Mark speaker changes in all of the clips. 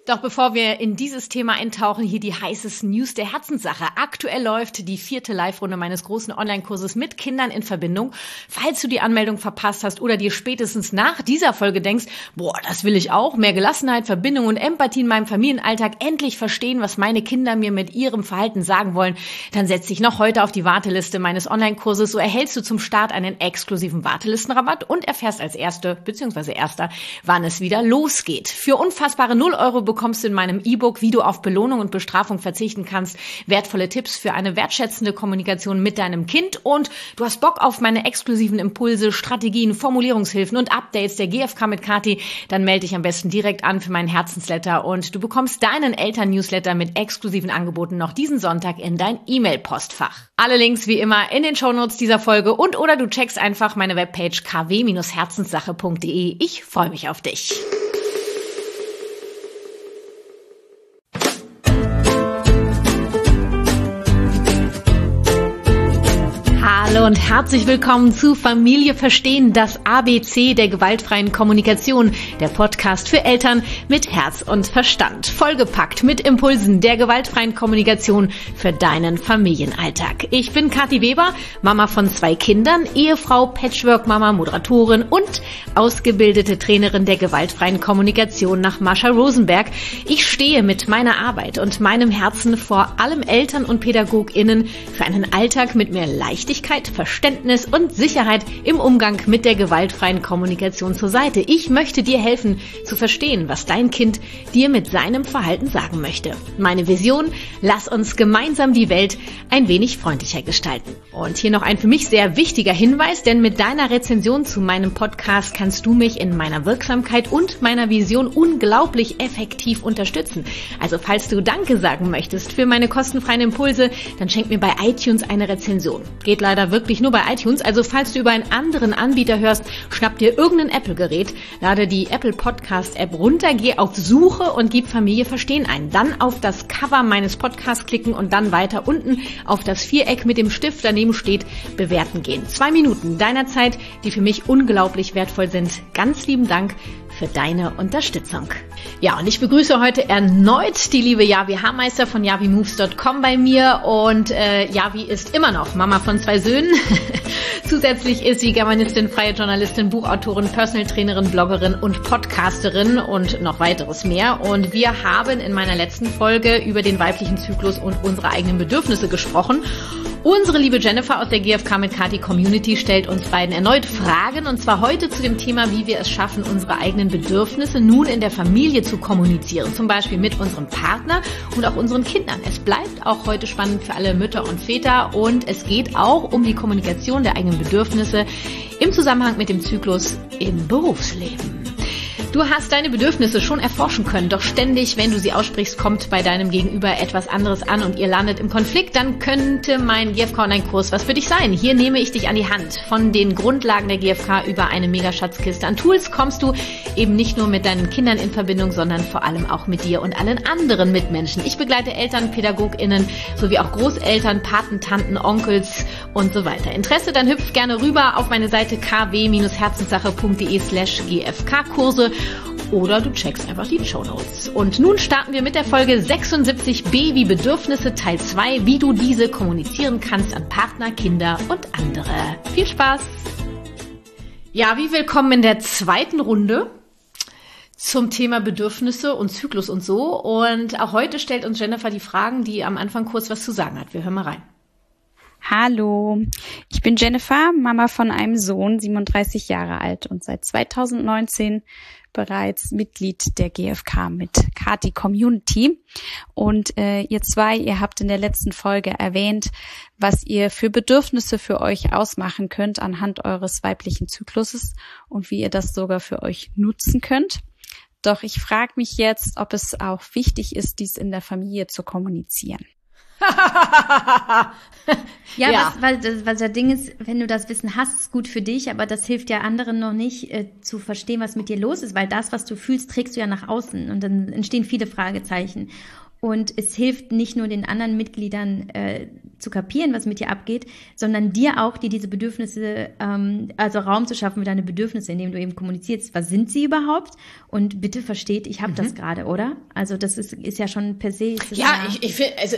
Speaker 1: Doch bevor wir in dieses Thema eintauchen, hier die heißesten News der Herzenssache. Aktuell läuft die 4. Live-Runde meines großen Online-Kurses mit Kindern in Verbindung. Falls du die Anmeldung verpasst hast oder dir spätestens nach dieser Folge denkst, das will ich auch, mehr Gelassenheit, Verbindung und Empathie in meinem Familienalltag, endlich verstehen, was meine Kinder mir mit ihrem Verhalten sagen wollen, dann setz dich noch heute auf die Warteliste meines Online-Kurses. So erhältst du zum Start einen exklusiven Wartelistenrabatt und erfährst als Erster, wann es wieder losgeht. Für unfassbare 0 € bekommst du in meinem E-Book, wie du auf Belohnung und Bestrafung verzichten kannst, wertvolle Tipps für eine wertschätzende Kommunikation mit deinem Kind und du hast Bock auf meine exklusiven Impulse, Strategien, Formulierungshilfen und Updates der GfK mit Kathi, dann melde dich am besten direkt an für meinen Herzensletter und du bekommst deinen Eltern-Newsletter mit exklusiven Angeboten noch diesen Sonntag in dein E-Mail-Postfach. Alle Links wie immer in den Shownotes dieser Folge oder du checkst einfach meine Webpage kw-herzenssache.de. Ich freue mich auf dich. Hallo und herzlich willkommen zu Familie verstehen, das ABC der gewaltfreien Kommunikation, der Podcast für Eltern mit Herz und Verstand, vollgepackt mit Impulsen der gewaltfreien Kommunikation für deinen Familienalltag. Ich bin Kathi Weber, Mama von 2 Kindern, Ehefrau, Patchwork-Mama, Moderatorin und ausgebildete Trainerin der gewaltfreien Kommunikation nach Marsha Rosenberg. Ich stehe mit meiner Arbeit und meinem Herzen vor allem Eltern und PädagogInnen für einen Alltag mit mehr Leichtigkeit, Verständnis und Sicherheit im Umgang mit der gewaltfreien Kommunikation zur Seite. Ich möchte dir helfen, zu verstehen, was dein Kind dir mit seinem Verhalten sagen möchte. Meine Vision: Lass uns gemeinsam die Welt ein wenig freundlicher gestalten. Und hier noch ein für mich sehr wichtiger Hinweis, denn mit deiner Rezension zu meinem Podcast kannst du mich in meiner Wirksamkeit und meiner Vision unglaublich effektiv unterstützen. Also falls du Danke sagen möchtest für meine kostenfreien Impulse, dann schenk mir bei iTunes eine Rezension. Geht leider wirklich nur bei iTunes, also falls du über einen anderen Anbieter hörst, schnapp dir irgendein Apple-Gerät, lade die Apple Podcast-App runter, geh auf Suche und gib Familie verstehen ein. Dann auf das Cover meines Podcasts klicken und dann weiter unten auf das Viereck mit dem Stift daneben steht, bewerten gehen. 2 Minuten deiner Zeit, die für mich unglaublich wertvoll sind. Ganz lieben Dank für deine Unterstützung. Ja, und ich begrüße heute erneut die liebe Javi Haarmeister von javimoves.com bei mir und Javi ist immer noch Mama von 2 Söhnen. Zusätzlich ist sie Germanistin, freie Journalistin, Buchautorin, Personal Trainerin, Bloggerin und Podcasterin und noch weiteres mehr. Und wir haben in meiner letzten Folge über den weiblichen Zyklus und unsere eigenen Bedürfnisse gesprochen. Unsere liebe Jennifer aus der GfK mit Kathi Community stellt uns beiden erneut Fragen und zwar heute zu dem Thema, wie wir es schaffen, unsere eigenen Bedürfnisse nun in der Familie zu kommunizieren, zum Beispiel mit unserem Partner und auch unseren Kindern. Es bleibt auch heute spannend für alle Mütter und Väter und es geht auch um die Kommunikation der eigenen Bedürfnisse im Zusammenhang mit dem Zyklus im Berufsleben. Du hast deine Bedürfnisse schon erforschen können, doch ständig, wenn du sie aussprichst, kommt bei deinem Gegenüber etwas anderes an und ihr landet im Konflikt, dann könnte mein GfK-Online-Kurs was für dich sein. Hier nehme ich dich an die Hand. Von den Grundlagen der GfK über eine Megaschatzkiste an Tools kommst du eben nicht nur mit deinen Kindern in Verbindung, sondern vor allem auch mit dir und allen anderen Mitmenschen. Ich begleite Eltern, PädagogInnen sowie auch Großeltern, Paten, Tanten, Onkels und so weiter. Interesse? Dann hüpf gerne rüber auf meine Seite kw-herzenssache.de/GfK-Kurse oder du checkst einfach die Shownotes. Und nun starten wir mit der Folge 76b wie Bedürfnisse Teil 2, wie du diese kommunizieren kannst an Partner, Kinder und andere. Viel Spaß! Ja, willkommen in der zweiten Runde zum Thema Bedürfnisse und Zyklus und so. Und auch heute stellt uns Jennifer die Fragen, die am Anfang kurz was zu sagen hat. Wir hören mal rein.
Speaker 2: Hallo, ich bin Jennifer, Mama von einem Sohn, 37 Jahre alt und seit 2019 bereits Mitglied der GfK mit Kathi Community. Und ihr zwei, ihr habt in der letzten Folge erwähnt, was ihr für Bedürfnisse für euch ausmachen könnt anhand eures weiblichen Zykluses und wie ihr das sogar für euch nutzen könnt. Doch ich frage mich jetzt, ob es auch wichtig ist, dies in der Familie zu kommunizieren.
Speaker 3: Ja. Weil das Ding ist, wenn du das Wissen hast, ist gut für dich, aber das hilft ja anderen noch nicht zu verstehen, was mit dir los ist, weil das, was du fühlst, trägst du ja nach außen und dann entstehen viele Fragezeichen. Und es hilft nicht nur den anderen Mitgliedern, zu kapieren, was mit dir abgeht, sondern dir auch, dir diese Bedürfnisse, also Raum zu schaffen für deine Bedürfnisse, indem du eben kommunizierst, was sind sie überhaupt? Und bitte versteht, ich habe das gerade, oder? Also das ist ja schon per se.
Speaker 1: Ich finde, also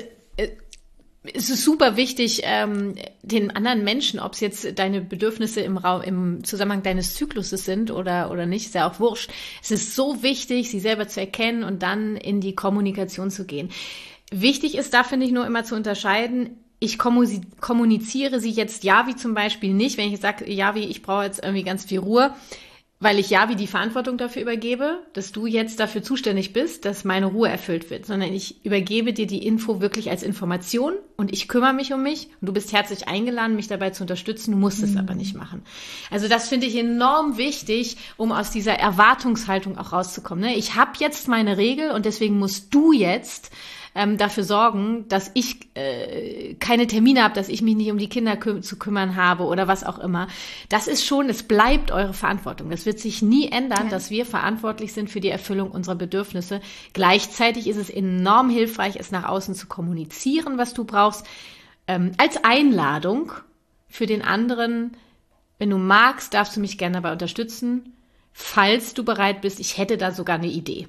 Speaker 1: es ist super wichtig, den anderen Menschen, ob es jetzt deine Bedürfnisse im Zusammenhang deines Zykluses sind oder nicht, ist ja auch wurscht. Es ist so wichtig, sie selber zu erkennen und dann in die Kommunikation zu gehen. Wichtig ist da, finde ich, nur immer zu unterscheiden, ich kommuniziere sie jetzt Javi zum Beispiel nicht, wenn ich jetzt sage, Javi, ich brauche jetzt irgendwie ganz viel Ruhe, weil ich Javi die Verantwortung dafür übergebe, dass du jetzt dafür zuständig bist, dass meine Ruhe erfüllt wird, sondern ich übergebe dir die Info wirklich als Information und ich kümmere mich um mich und du bist herzlich eingeladen, mich dabei zu unterstützen, du musst es aber nicht machen. Also das finde ich enorm wichtig, um aus dieser Erwartungshaltung auch rauszukommen. Ne? Ich habe jetzt meine Regel und deswegen musst du jetzt dafür sorgen, dass ich keine Termine habe, dass ich mich nicht um die Kinder zu kümmern habe oder was auch immer. Das ist schon, es bleibt eure Verantwortung. Das wird sich nie ändern, dass wir verantwortlich sind für die Erfüllung unserer Bedürfnisse. Gleichzeitig ist es enorm hilfreich, es nach außen zu kommunizieren, was du brauchst, als Einladung für den anderen. Wenn du magst, darfst du mich gerne dabei unterstützen. Falls du bereit bist, ich hätte da sogar eine Idee.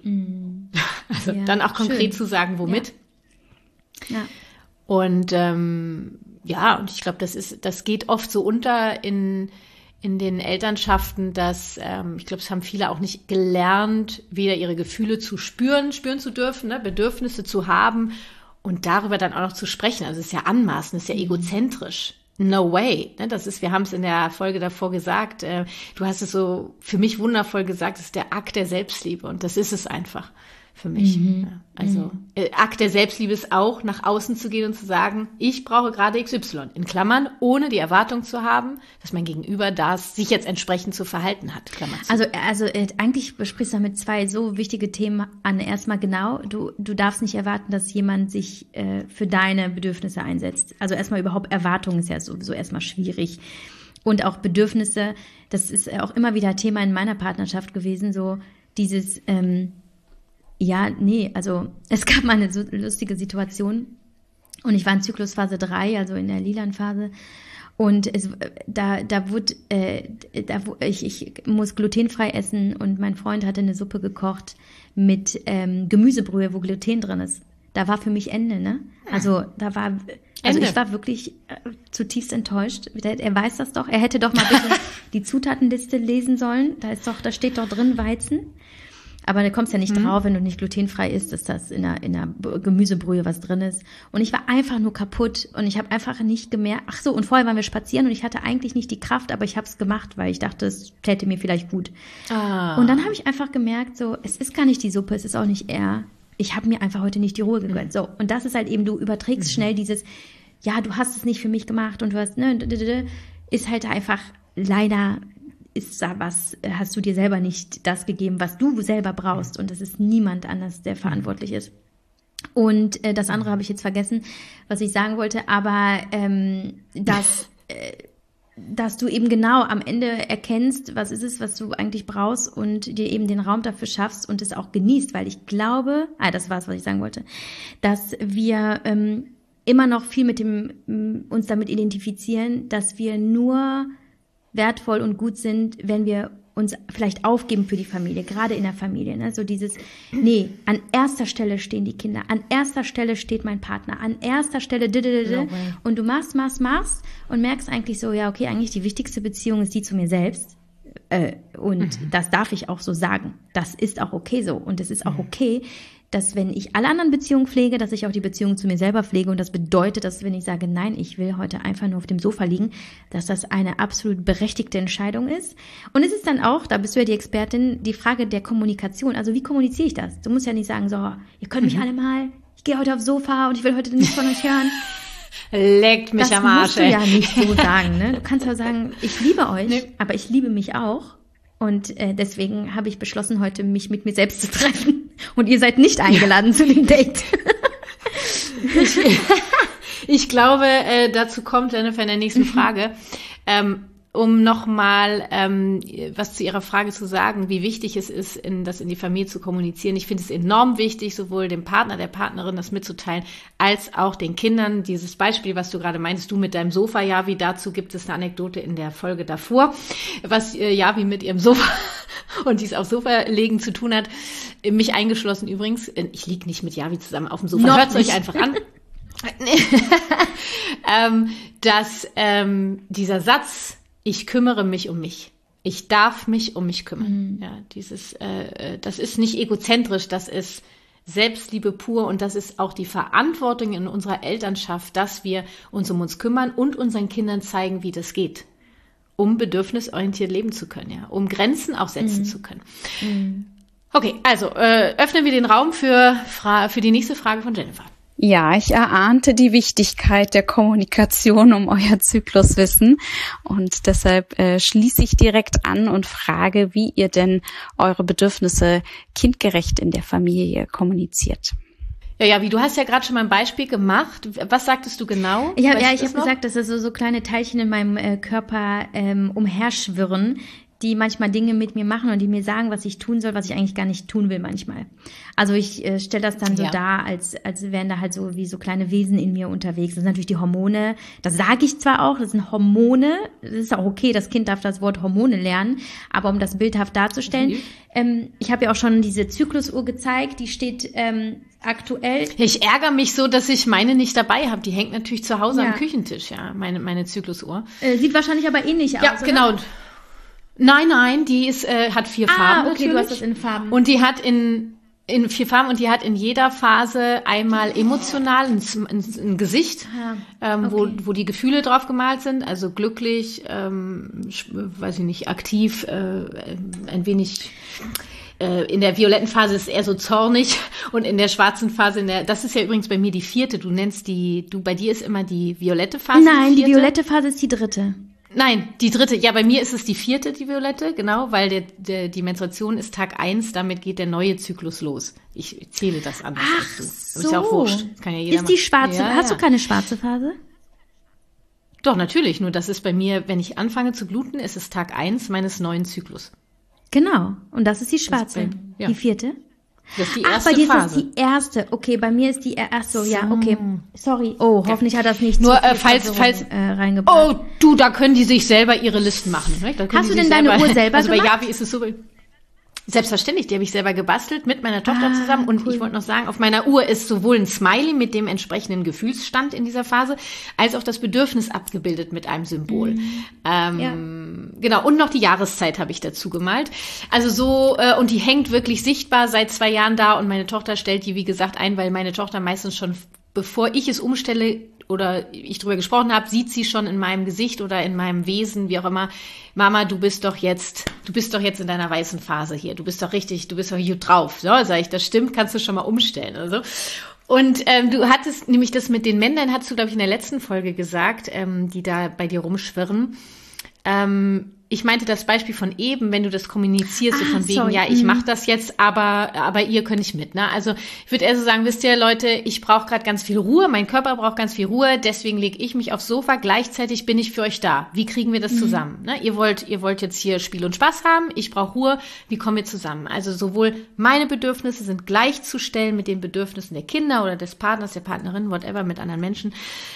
Speaker 1: Also dann auch konkret zu sagen, womit.
Speaker 3: Ja.
Speaker 1: Und und ich glaube, das geht oft so unter in den Elternschaften, dass ich glaube, es haben viele auch nicht gelernt, weder ihre Gefühle spüren zu dürfen, ne, Bedürfnisse zu haben und darüber dann auch noch zu sprechen. Also es ist ja anmaßend, es ist ja egozentrisch. No way. Wir haben es in der Folge davor gesagt, du hast es so für mich wundervoll gesagt, es ist der Akt der Selbstliebe und das ist es einfach für mich. Ja, also Akt der Selbstliebe ist auch, nach außen zu gehen und zu sagen, ich brauche gerade XY, in Klammern, ohne die Erwartung zu haben, dass mein Gegenüber sich jetzt entsprechend zu verhalten hat. Klammer zu.
Speaker 3: Also eigentlich besprichst du damit zwei so wichtige Themen an. Erstmal genau, du darfst nicht erwarten, dass jemand sich für deine Bedürfnisse einsetzt. Also erstmal überhaupt Erwartungen ist ja sowieso erstmal schwierig. Und auch Bedürfnisse, das ist auch immer wieder Thema in meiner Partnerschaft gewesen, so dieses also es gab mal eine so lustige Situation und ich war in Zyklusphase 3, also in der Lilan-Phase und ich muss glutenfrei essen und mein Freund hatte eine Suppe gekocht mit Gemüsebrühe, wo Gluten drin ist. Da war für mich Ende, ne? Also ich war wirklich zutiefst enttäuscht. Er weiß das doch. Er hätte doch mal bitte die Zutatenliste lesen sollen. Da steht doch drin Weizen. Aber du kommst ja nicht drauf, wenn du nicht glutenfrei isst, dass das in einer Gemüsebrühe was drin ist. Und ich war einfach nur kaputt und ich habe einfach nicht gemerkt, und vorher waren wir spazieren und ich hatte eigentlich nicht die Kraft, aber ich habe es gemacht, weil ich dachte, es täte mir vielleicht gut. Und dann habe ich einfach gemerkt, so, es ist gar nicht die Suppe, es ist auch nicht er. Ich habe mir einfach heute nicht die Ruhe gegönnt. So, und das ist halt eben, du überträgst schnell dieses, ja, du hast es nicht für mich gemacht und du hast, ist halt einfach leider... hast du dir selber nicht das gegeben, was du selber brauchst. Und es ist niemand anders, der verantwortlich ist. Und das andere habe ich jetzt vergessen, was ich sagen wollte. Aber dass du eben genau am Ende erkennst, was ist es, was du eigentlich brauchst und dir eben den Raum dafür schaffst und es auch genießt. Weil ich glaube, das war es, was ich sagen wollte, dass wir immer noch viel uns damit identifizieren, dass wir nur wertvoll und gut sind, wenn wir uns vielleicht aufgeben für die Familie, gerade in der Familie. Ne? So dieses, an erster Stelle stehen die Kinder, an erster Stelle steht mein Partner, an erster Stelle und du machst und merkst eigentlich so, ja, okay, eigentlich die wichtigste Beziehung ist die zu mir selbst und das darf ich auch so sagen. Das ist auch okay so und es ist auch okay, dass wenn ich alle anderen Beziehungen pflege, dass ich auch die Beziehung zu mir selber pflege und das bedeutet, dass wenn ich sage, nein, ich will heute einfach nur auf dem Sofa liegen, dass das eine absolut berechtigte Entscheidung ist. Und es ist dann auch, da bist du ja die Expertin, die Frage der Kommunikation. Also wie kommuniziere ich das? Du musst ja nicht sagen, so, ihr könnt mich alle mal, ich gehe heute aufs Sofa und ich will heute nichts von euch hören.
Speaker 1: Leckt mich am Arsch.
Speaker 3: Das musst du ja nicht so sagen, ne? Du kannst ja sagen, ich liebe euch, aber ich liebe mich auch. Und deswegen habe ich beschlossen, heute mich mit mir selbst zu treffen. Und ihr seid nicht eingeladen zu dem Date.
Speaker 1: Ich glaube, dazu kommt Jennifer in der nächsten Frage. um nochmal was zu Ihrer Frage zu sagen, wie wichtig es ist, das in die Familie zu kommunizieren. Ich finde es enorm wichtig, sowohl dem Partner, der Partnerin das mitzuteilen, als auch den Kindern. Dieses Beispiel, was du gerade meintest, du mit deinem Sofa, Javi, dazu gibt es eine Anekdote in der Folge davor, was Javi mit ihrem Sofa und dies aufs Sofa legen zu tun hat. Mich eingeschlossen übrigens. Ich liege nicht mit Javi zusammen auf dem Sofa. Hört es euch einfach an. Dass dieser Satz, ich kümmere mich um mich. Ich darf mich um mich kümmern. Ja, das ist nicht egozentrisch, das ist Selbstliebe pur und das ist auch die Verantwortung in unserer Elternschaft, dass wir uns um uns kümmern und unseren Kindern zeigen, wie das geht, um bedürfnisorientiert leben zu können, ja, um Grenzen auch setzen zu können. Okay, also öffnen wir den Raum für die nächste Frage von Jennifer.
Speaker 2: Ja, ich erahnte die Wichtigkeit der Kommunikation um euer Zykluswissen und deshalb schließe ich direkt an und frage, wie ihr denn eure Bedürfnisse kindgerecht in der Familie kommuniziert.
Speaker 1: Ja, wie du hast ja gerade schon mal ein Beispiel gemacht. Was sagtest du genau?
Speaker 3: Ich habe gesagt, dass so kleine Teilchen in meinem Körper umherschwirren, die manchmal Dinge mit mir machen und die mir sagen, was ich tun soll, was ich eigentlich gar nicht tun will manchmal. Also ich stelle das dann so dar, als wären da halt so wie so kleine Wesen in mir unterwegs. Das sind natürlich die Hormone. Das sage ich zwar auch, das sind Hormone. Das ist auch okay, das Kind darf das Wort Hormone lernen. Aber um das bildhaft darzustellen, ich habe ja auch schon diese Zyklusuhr gezeigt, die steht aktuell.
Speaker 1: Ich ärgere mich so, dass ich meine nicht dabei habe. Die hängt natürlich zu Hause am Küchentisch, ja, meine Zyklusuhr.
Speaker 3: Sieht wahrscheinlich aber ähnlich aus,
Speaker 1: ja, genau. Oder? Nein, die hat 4 Farben.
Speaker 3: Okay, natürlich. Du hast das in Farben.
Speaker 1: Und die hat in 4 Farben und die hat in jeder Phase einmal emotional ein Gesicht, wo die Gefühle drauf gemalt sind, also glücklich, weiß ich nicht, aktiv, ein wenig. In der violetten Phase ist es eher so zornig und in der schwarzen Phase, das ist ja übrigens bei mir die 4. Bei dir ist immer die violette Phase.
Speaker 3: Nein, die violette Phase ist die 3.
Speaker 1: Nein, die 3. Ja, bei mir ist es die 4., die violette, genau, weil die Menstruation ist Tag 1, damit geht der neue Zyklus los. Ich zähle das anders als du.
Speaker 3: So.
Speaker 1: Ist ja auch wurscht. Kann ja jeder
Speaker 3: ist die schwarze, hast du keine schwarze Phase?
Speaker 1: Doch, natürlich, nur das ist bei mir, wenn ich anfange zu bluten, ist es Tag 1 meines neuen Zyklus.
Speaker 3: Genau, und das ist die schwarze, die 4.
Speaker 1: Das ist die erste
Speaker 3: bei dir
Speaker 1: Phase.
Speaker 3: Ist das die erste. Okay, bei mir ist die erste. Ja, okay. Sorry. Oh, hoffentlich hat das nicht
Speaker 1: nur falls reingebracht. Oh, du, da können die sich selber ihre Listen machen. Ne?
Speaker 3: Hast du denn deine Uhr selber
Speaker 1: gemacht?
Speaker 3: Also
Speaker 1: bei Javi ist es so. Selbstverständlich, die habe ich selber gebastelt mit meiner Tochter zusammen. Und cool. Ich wollte noch sagen, auf meiner Uhr ist sowohl ein Smiley mit dem entsprechenden Gefühlsstand in dieser Phase, als auch das Bedürfnis abgebildet mit einem Symbol. Genau, und noch die Jahreszeit habe ich dazu gemalt. Also so, und die hängt wirklich sichtbar seit 2 Jahren da und meine Tochter stellt die, wie gesagt, ein, weil meine Tochter meistens schon, bevor ich es umstelle oder ich drüber gesprochen habe, sieht sie schon in meinem Gesicht oder in meinem Wesen, wie auch immer, Mama, du bist doch jetzt in deiner weißen Phase hier, du bist doch gut drauf. So, sag ich, das stimmt, kannst du schon mal umstellen. Also. Und du hattest nämlich das mit den Männlein, hast du, glaube ich, in der letzten Folge gesagt, die da bei dir rumschwirren. Ich meinte das Beispiel von eben, wenn du das kommunizierst, so von wegen, ja, ich mache das jetzt, aber ihr könnt nicht mit. Ne? Also ich würde eher so sagen, wisst ihr, Leute, ich brauche gerade ganz viel Ruhe, mein Körper braucht ganz viel Ruhe, deswegen lege ich mich aufs Sofa, gleichzeitig bin ich für euch da. Wie kriegen wir das zusammen? Ne? Ihr wollt jetzt hier Spiel und Spaß haben, ich brauche Ruhe, wie kommen wir zusammen? Also sowohl meine Bedürfnisse sind gleichzustellen mit den Bedürfnissen der Kinder oder des Partners, der Partnerin, whatever, mit anderen Menschen.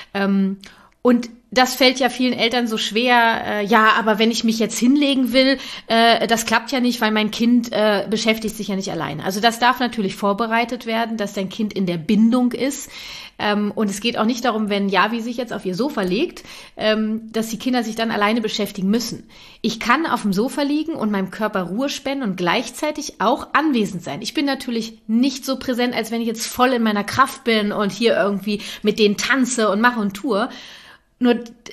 Speaker 1: Und das fällt ja vielen Eltern so schwer, aber wenn ich mich jetzt hinlegen will, das klappt ja nicht, weil mein Kind beschäftigt sich ja nicht alleine. Also das darf natürlich vorbereitet werden, dass dein Kind in der Bindung ist. Und es geht auch nicht darum, wenn Javi sich jetzt auf ihr Sofa legt, dass die Kinder sich dann alleine beschäftigen müssen. Ich kann auf dem Sofa liegen und meinem Körper Ruhe spenden und gleichzeitig auch anwesend sein. Ich bin natürlich nicht so präsent, als wenn ich jetzt voll in meiner Kraft bin und hier irgendwie mit denen tanze und mache und tue. Nur,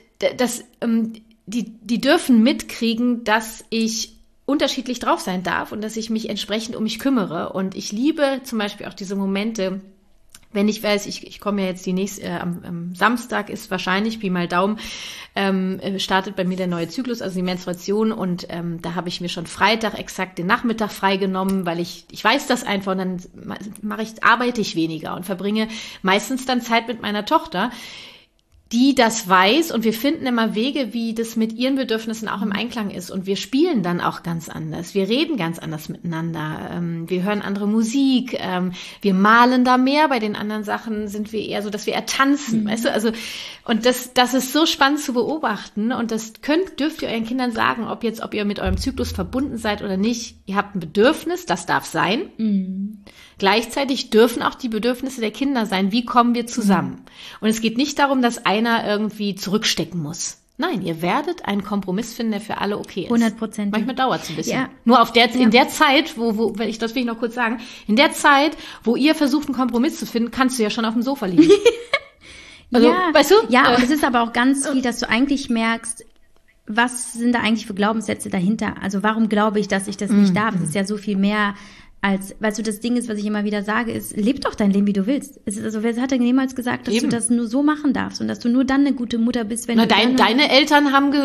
Speaker 1: die dürfen mitkriegen, dass ich unterschiedlich drauf sein darf und dass ich mich entsprechend um mich kümmere. Und ich liebe zum Beispiel auch diese Momente, wenn ich weiß, ich komme ja jetzt am Samstag ist wahrscheinlich, Pi mal Daumen, startet bei mir der neue Zyklus, also die Menstruation. Und da habe ich mir schon Freitag exakt den Nachmittag freigenommen, weil ich weiß das einfach und dann arbeite ich weniger und verbringe meistens dann Zeit mit meiner Tochter, die das weiß und wir finden immer Wege, wie das mit ihren Bedürfnissen auch im Einklang ist und wir spielen dann auch ganz anders, wir reden ganz anders miteinander, wir hören andere Musik, wir malen da mehr, bei den anderen Sachen sind wir eher so, dass wir eher tanzen, weißt du, also und das ist so spannend zu beobachten und das dürft ihr euren Kindern sagen, ob ihr mit eurem Zyklus verbunden seid oder nicht, ihr habt ein Bedürfnis, das darf sein. Gleichzeitig dürfen auch die Bedürfnisse der Kinder sein, wie kommen wir zusammen. Und es geht nicht darum, dass einer irgendwie zurückstecken muss. Nein, ihr werdet einen Kompromiss finden, der für alle okay ist.
Speaker 3: 100%.
Speaker 1: Manchmal dauert es ein bisschen. Ja. Nur in der Zeit, das will ich noch kurz sagen, in der Zeit, wo ihr versucht, einen Kompromiss zu finden, kannst du ja schon auf dem Sofa liegen. Also, weißt du?
Speaker 3: Ja, und es ist aber auch ganz viel, dass du eigentlich merkst, was sind da eigentlich für Glaubenssätze dahinter? Also warum glaube ich, dass ich das nicht darf? Es ist ja so viel mehr als, weißt du, das Ding ist, was ich immer wieder sage, ist, leb doch dein Leben, wie du willst. Es ist, also, wer hat denn jemals gesagt, dass du das nur so machen darfst und dass du nur dann eine gute Mutter bist, wenn
Speaker 1: deine Eltern haben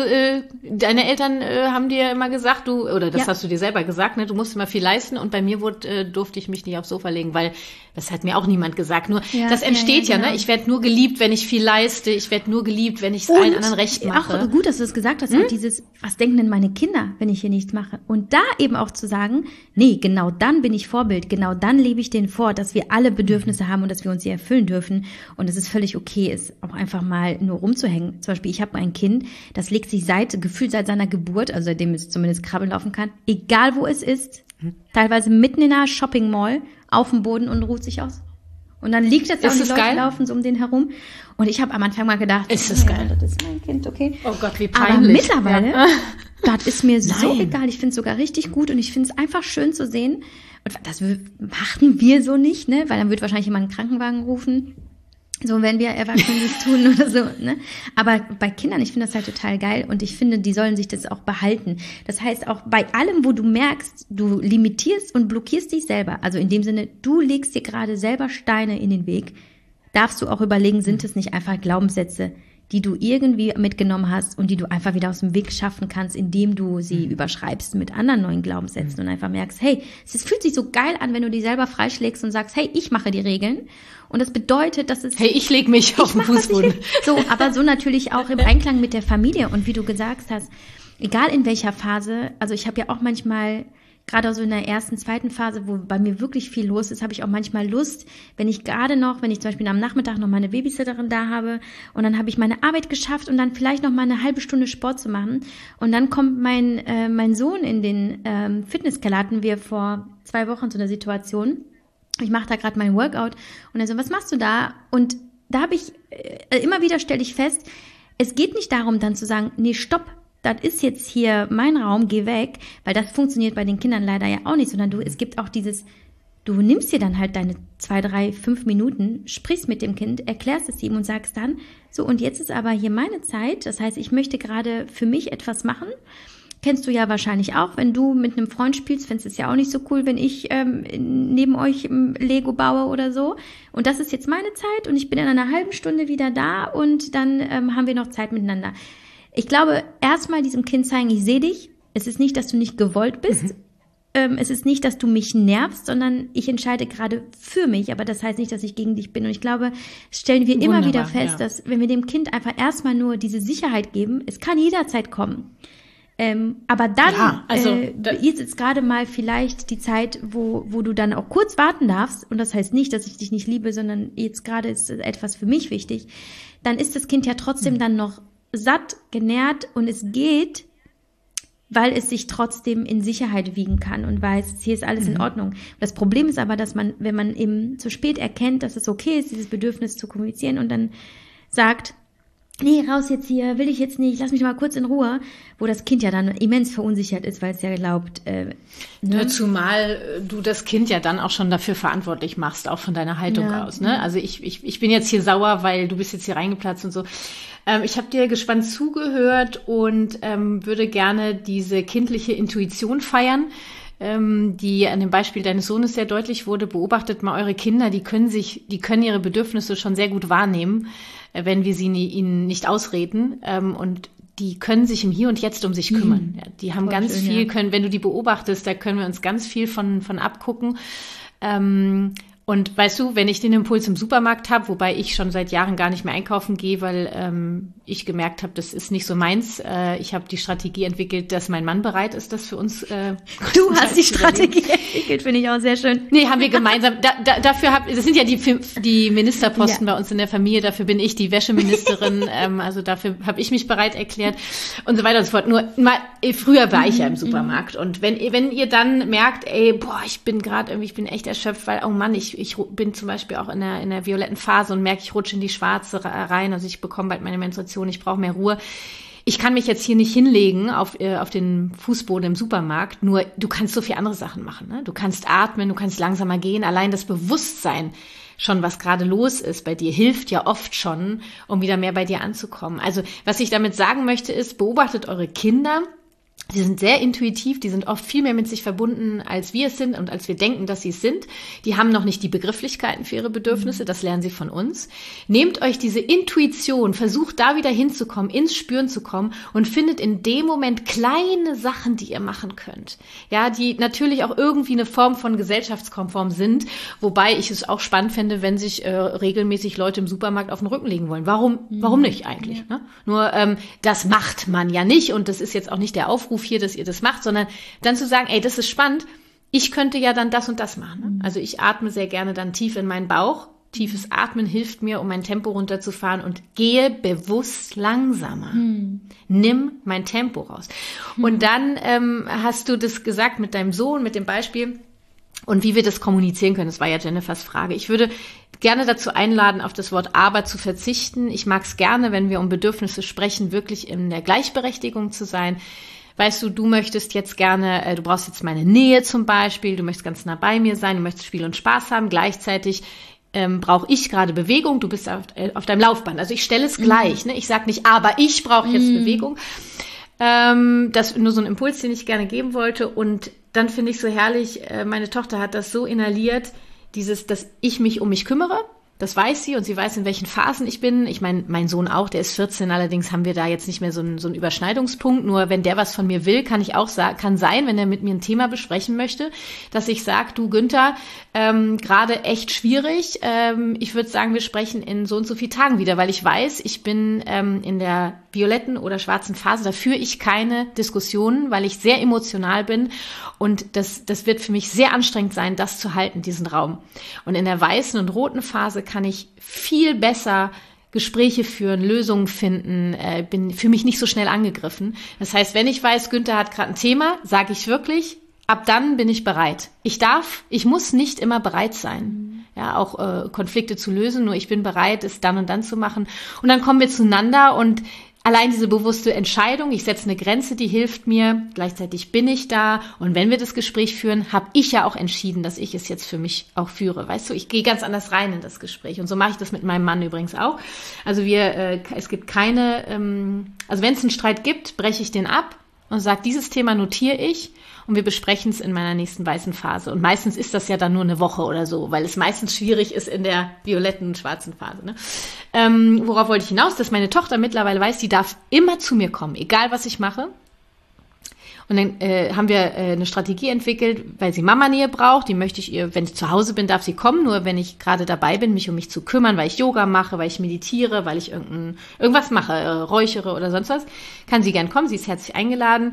Speaker 1: dir immer gesagt, das hast du dir selber gesagt, ne, du musst immer viel leisten und bei mir durfte ich mich nicht aufs Sofa legen, weil das hat mir auch niemand gesagt. Nur, das entsteht genau. Ne? Ich werde nur geliebt, wenn ich viel leiste, ich werde nur geliebt, wenn ich es allen anderen recht mache.
Speaker 3: Auch gut, dass du das gesagt hast, auch dieses, was denken denn meine Kinder, wenn ich hier nichts mache? Und da eben auch zu sagen, nee, genau dann bin ich Vorbild, genau dann lebe ich denen vor, dass wir alle Bedürfnisse haben und dass wir uns sie erfüllen dürfen und es ist völlig okay, ist auch einfach mal nur rumzuhängen. Zum Beispiel, ich habe ein Kind, das legt sich gefühlt seit seiner Geburt, also seitdem es zumindest krabbeln laufen kann, egal wo es ist, teilweise mitten in einer Shopping Mall, auf dem Boden und ruht sich aus. Und dann liegt es da und die Leute laufen so um den herum. Und ich habe am Anfang mal gedacht,
Speaker 1: ist das geil?
Speaker 3: Das ist mein Kind, okay.
Speaker 1: Oh Gott, wie peinlich.
Speaker 3: Aber mittlerweile, das ist mir so egal. Ich finde es sogar richtig gut und ich finde es einfach schön zu sehen. Und das machen wir so nicht, ne? Weil dann wird wahrscheinlich jemand einen Krankenwagen rufen. So, wenn wir Erwachsene das tun oder so, ne? Aber bei Kindern, ich finde das halt total geil und ich finde, die sollen sich das auch behalten. Das heißt auch bei allem, wo du merkst, du limitierst und blockierst dich selber, also in dem Sinne, du legst dir gerade selber Steine in den Weg, darfst du auch überlegen, sind es nicht einfach Glaubenssätze, die du irgendwie mitgenommen hast und die du einfach wieder aus dem Weg schaffen kannst, indem du sie überschreibst mit anderen neuen Glaubenssätzen und einfach merkst, hey, es fühlt sich so geil an, wenn du die selber freischlägst und sagst, hey, ich mache die Regeln. Und das bedeutet, dass es...
Speaker 1: Hey, ich leg mich auf den Fußboden.
Speaker 3: So, aber so natürlich auch im Einklang mit der Familie. Und wie du gesagt hast, egal in welcher Phase, also ich habe ja auch manchmal, gerade so in der ersten, zweiten Phase, wo bei mir wirklich viel los ist, habe ich auch manchmal Lust, wenn ich zum Beispiel am Nachmittag noch meine Babysitterin da habe und dann habe ich meine Arbeit geschafft und dann vielleicht noch mal eine halbe Stunde Sport zu machen. Und dann kommt mein Sohn in den Fitnesskeller, hatten wir vor 2 Wochen so eine Situation. Ich mache da gerade mein Workout und er so, was machst du da? Und da habe ich, immer wieder stelle ich fest, es geht nicht darum dann zu sagen, nee, stopp, das ist jetzt hier mein Raum, geh weg, weil das funktioniert bei den Kindern leider ja auch nicht, sondern es gibt auch du nimmst dir dann halt deine 2, 3, 5 Minuten, sprichst mit dem Kind, erklärst es ihm und sagst dann, so und jetzt ist aber hier meine Zeit, das heißt, ich möchte gerade für mich etwas machen. Kennst du ja wahrscheinlich auch, wenn du mit einem Freund spielst, findest du es ja auch nicht so cool, wenn ich neben euch Lego baue oder so. Und das ist jetzt meine Zeit und ich bin in einer halben Stunde wieder da und dann haben wir noch Zeit miteinander. Ich glaube, erstmal diesem Kind zeigen, ich sehe dich. Es ist nicht, dass du nicht gewollt bist. Es ist nicht, dass du mich nervst, sondern ich entscheide gerade für mich. Aber das heißt nicht, dass ich gegen dich bin. Und ich glaube, stellen wir immer wieder fest, dass wenn wir dem Kind einfach erstmal nur diese Sicherheit geben, es kann jederzeit kommen. Aber dann ist jetzt gerade mal vielleicht die Zeit, wo du dann auch kurz warten darfst, und das heißt nicht, dass ich dich nicht liebe, sondern jetzt gerade ist etwas für mich wichtig, dann ist das Kind ja trotzdem dann noch satt, genährt und es geht, weil es sich trotzdem in Sicherheit wiegen kann und weiß, hier ist alles in Ordnung. Das Problem ist aber, dass man, wenn man eben zu spät erkennt, dass es okay ist, dieses Bedürfnis zu kommunizieren und dann sagt, nee, raus jetzt hier, will ich jetzt nicht, lass mich mal kurz in Ruhe, wo das Kind ja dann immens verunsichert ist, weil es ja glaubt.
Speaker 1: Ne? Zumal du das Kind ja dann auch schon dafür verantwortlich machst, auch von deiner Haltung aus. Ne? Also ich bin jetzt hier sauer, weil du bist jetzt hier reingeplatzt und so. Ich habe dir gespannt zugehört und würde gerne diese kindliche Intuition feiern, die an dem Beispiel deines Sohnes sehr deutlich wurde. Beobachtet mal eure Kinder, die können ihre Bedürfnisse schon sehr gut wahrnehmen, wenn wir ihnen nicht ausreden, und die können sich im Hier und Jetzt um sich kümmern. Ja, die haben ganz viel, wenn du die beobachtest, da können wir uns ganz viel von abgucken. Und Und weißt du, wenn ich den Impuls im Supermarkt habe, wobei ich schon seit Jahren gar nicht mehr einkaufen gehe, weil ich gemerkt habe, das ist nicht so meins. Ich habe die Strategie entwickelt, dass mein Mann bereit ist, das für uns
Speaker 3: Du hast die Strategie entwickelt, finde ich auch sehr schön.
Speaker 1: Nee, haben wir gemeinsam. Dafür das sind ja die Ministerposten bei uns in der Familie, dafür bin ich die Wäscheministerin, also dafür habe ich mich bereit erklärt und so weiter und so fort. Nur früher war ich ja im Supermarkt und wenn ihr dann merkt, ich bin echt erschöpft, weil, oh Mann, ich bin zum Beispiel auch in der violetten Phase und merke, ich rutsche in die schwarze rein, also ich bekomme bald meine Menstruation, ich brauche mehr Ruhe. Ich kann mich jetzt hier nicht hinlegen auf den Fußboden im Supermarkt, nur du kannst so viel andere Sachen machen. Ne? Du kannst atmen, du kannst langsamer gehen, allein das Bewusstsein schon, was gerade los ist bei dir, hilft ja oft schon, um wieder mehr bei dir anzukommen. Also was ich damit sagen möchte ist, beobachtet eure Kinder. Die sind sehr intuitiv, die sind oft viel mehr mit sich verbunden, als wir es sind und als wir denken, dass sie es sind. Die haben noch nicht die Begrifflichkeiten für ihre Bedürfnisse, das lernen sie von uns. Nehmt euch diese Intuition, versucht da wieder hinzukommen, ins Spüren zu kommen und findet in dem Moment kleine Sachen, die ihr machen könnt. Ja, die natürlich auch irgendwie eine Form von gesellschaftskonform sind, wobei ich es auch spannend fände, wenn sich regelmäßig Leute im Supermarkt auf den Rücken legen wollen. Warum nicht eigentlich? Ja. Ne? Nur das macht man ja nicht und das ist jetzt auch nicht der Aufruf hier, dass ihr das macht, sondern dann zu sagen, das ist spannend, ich könnte ja dann das und das machen. Ne? Also ich atme sehr gerne dann tief in meinen Bauch. Tiefes Atmen hilft mir, um mein Tempo runterzufahren und gehe bewusst langsamer. Nimm mein Tempo raus. Und dann hast du das gesagt mit deinem Sohn, mit dem Beispiel und wie wir das kommunizieren können. Das war ja Jennifers Frage. Ich würde gerne dazu einladen, auf das Wort aber zu verzichten. Ich mag es gerne, wenn wir um Bedürfnisse sprechen, wirklich in der Gleichberechtigung zu sein. Weißt du, du möchtest jetzt gerne, du brauchst jetzt meine Nähe zum Beispiel, du möchtest ganz nah bei mir sein, du möchtest Spiel und Spaß haben, gleichzeitig brauche ich gerade Bewegung, du bist auf deinem Laufband. Also ich stelle es gleich, ne? Ich sage nicht, aber ich brauche jetzt Bewegung. Das ist nur so ein Impuls, den ich gerne geben wollte. Und dann finde ich so herrlich, meine Tochter hat das so inhaliert, dass ich mich um mich kümmere. Das weiß sie und sie weiß, in welchen Phasen ich bin. Ich meine, mein Sohn auch, der ist 14, allerdings haben wir da jetzt nicht mehr so einen Überschneidungspunkt. Nur wenn der was von mir will, kann sein, wenn er mit mir ein Thema besprechen möchte, dass ich sage, du Günther, gerade echt schwierig. Ich würde sagen, wir sprechen in so und so vielen Tagen wieder, weil ich weiß, ich bin in der violetten oder schwarzen Phase, da führe ich keine Diskussionen, weil ich sehr emotional bin und das wird für mich sehr anstrengend sein, das zu halten, diesen Raum. Und in der weißen und roten Phase kann ich viel besser Gespräche führen, Lösungen finden, bin für mich nicht so schnell angegriffen. Das heißt, wenn ich weiß, Günther hat gerade ein Thema, sage ich wirklich, ab dann bin ich bereit. Ich muss nicht immer bereit sein, ja, auch Konflikte zu lösen, nur ich bin bereit, es dann und dann zu machen. Und dann kommen wir zueinander und allein diese bewusste Entscheidung, ich setze eine Grenze, die hilft mir, gleichzeitig bin ich da und wenn wir das Gespräch führen, habe ich ja auch entschieden, dass ich es jetzt für mich auch führe, weißt du, ich gehe ganz anders rein in das Gespräch und so mache ich das mit meinem Mann übrigens auch. Also es gibt keine, also wenn es einen Streit gibt, breche ich den ab und sage, dieses Thema notiere ich und wir besprechen es in meiner nächsten weißen Phase. Und meistens ist das ja dann nur eine Woche oder so, weil es meistens schwierig ist in der violetten und schwarzen Phase. Ne? Worauf wollte ich hinaus? Dass meine Tochter mittlerweile weiß, die darf immer zu mir kommen, egal was ich mache. Und dann haben wir eine Strategie entwickelt, weil sie Mama-Nähe braucht. Die möchte ich ihr, wenn ich zu Hause bin, darf sie kommen. Nur wenn ich gerade dabei bin, mich um mich zu kümmern, weil ich Yoga mache, weil ich meditiere, weil ich irgendwas mache, räuchere oder sonst was, kann sie gern kommen. Sie ist herzlich eingeladen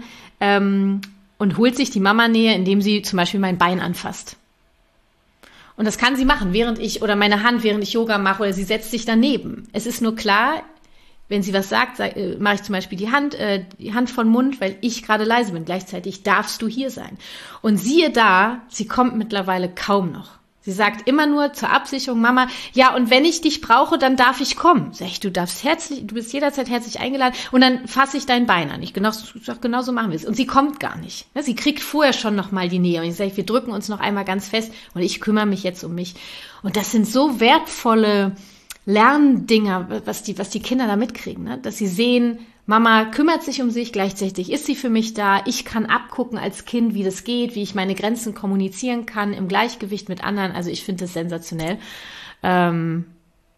Speaker 1: und holt sich die Mama-Nähe, indem sie zum Beispiel mein Bein anfasst. Und das kann sie machen, oder meine Hand, während ich Yoga mache, oder sie setzt sich daneben. Es ist nur klar, wenn sie was sagt, mache ich zum Beispiel die Hand von Mund, weil ich gerade leise bin. Gleichzeitig darfst du hier sein. Und siehe da, sie kommt mittlerweile kaum noch. Sie sagt immer nur zur Absicherung, Mama, ja, und wenn ich dich brauche, dann darf ich kommen. Sag ich, du bist jederzeit herzlich eingeladen und dann fasse ich dein Bein an. Genau so machen wir es. Und sie kommt gar nicht. Sie kriegt vorher schon nochmal die Nähe. Und ich sage, wir drücken uns noch einmal ganz fest und ich kümmere mich jetzt um mich. Und das sind so wertvolle Lerndinger, was die Kinder da mitkriegen, ne? Dass sie sehen, Mama kümmert sich um sich, gleichzeitig ist sie für mich da. Ich kann abgucken als Kind, wie das geht, wie ich meine Grenzen kommunizieren kann, im Gleichgewicht mit anderen. Also ich finde das sensationell.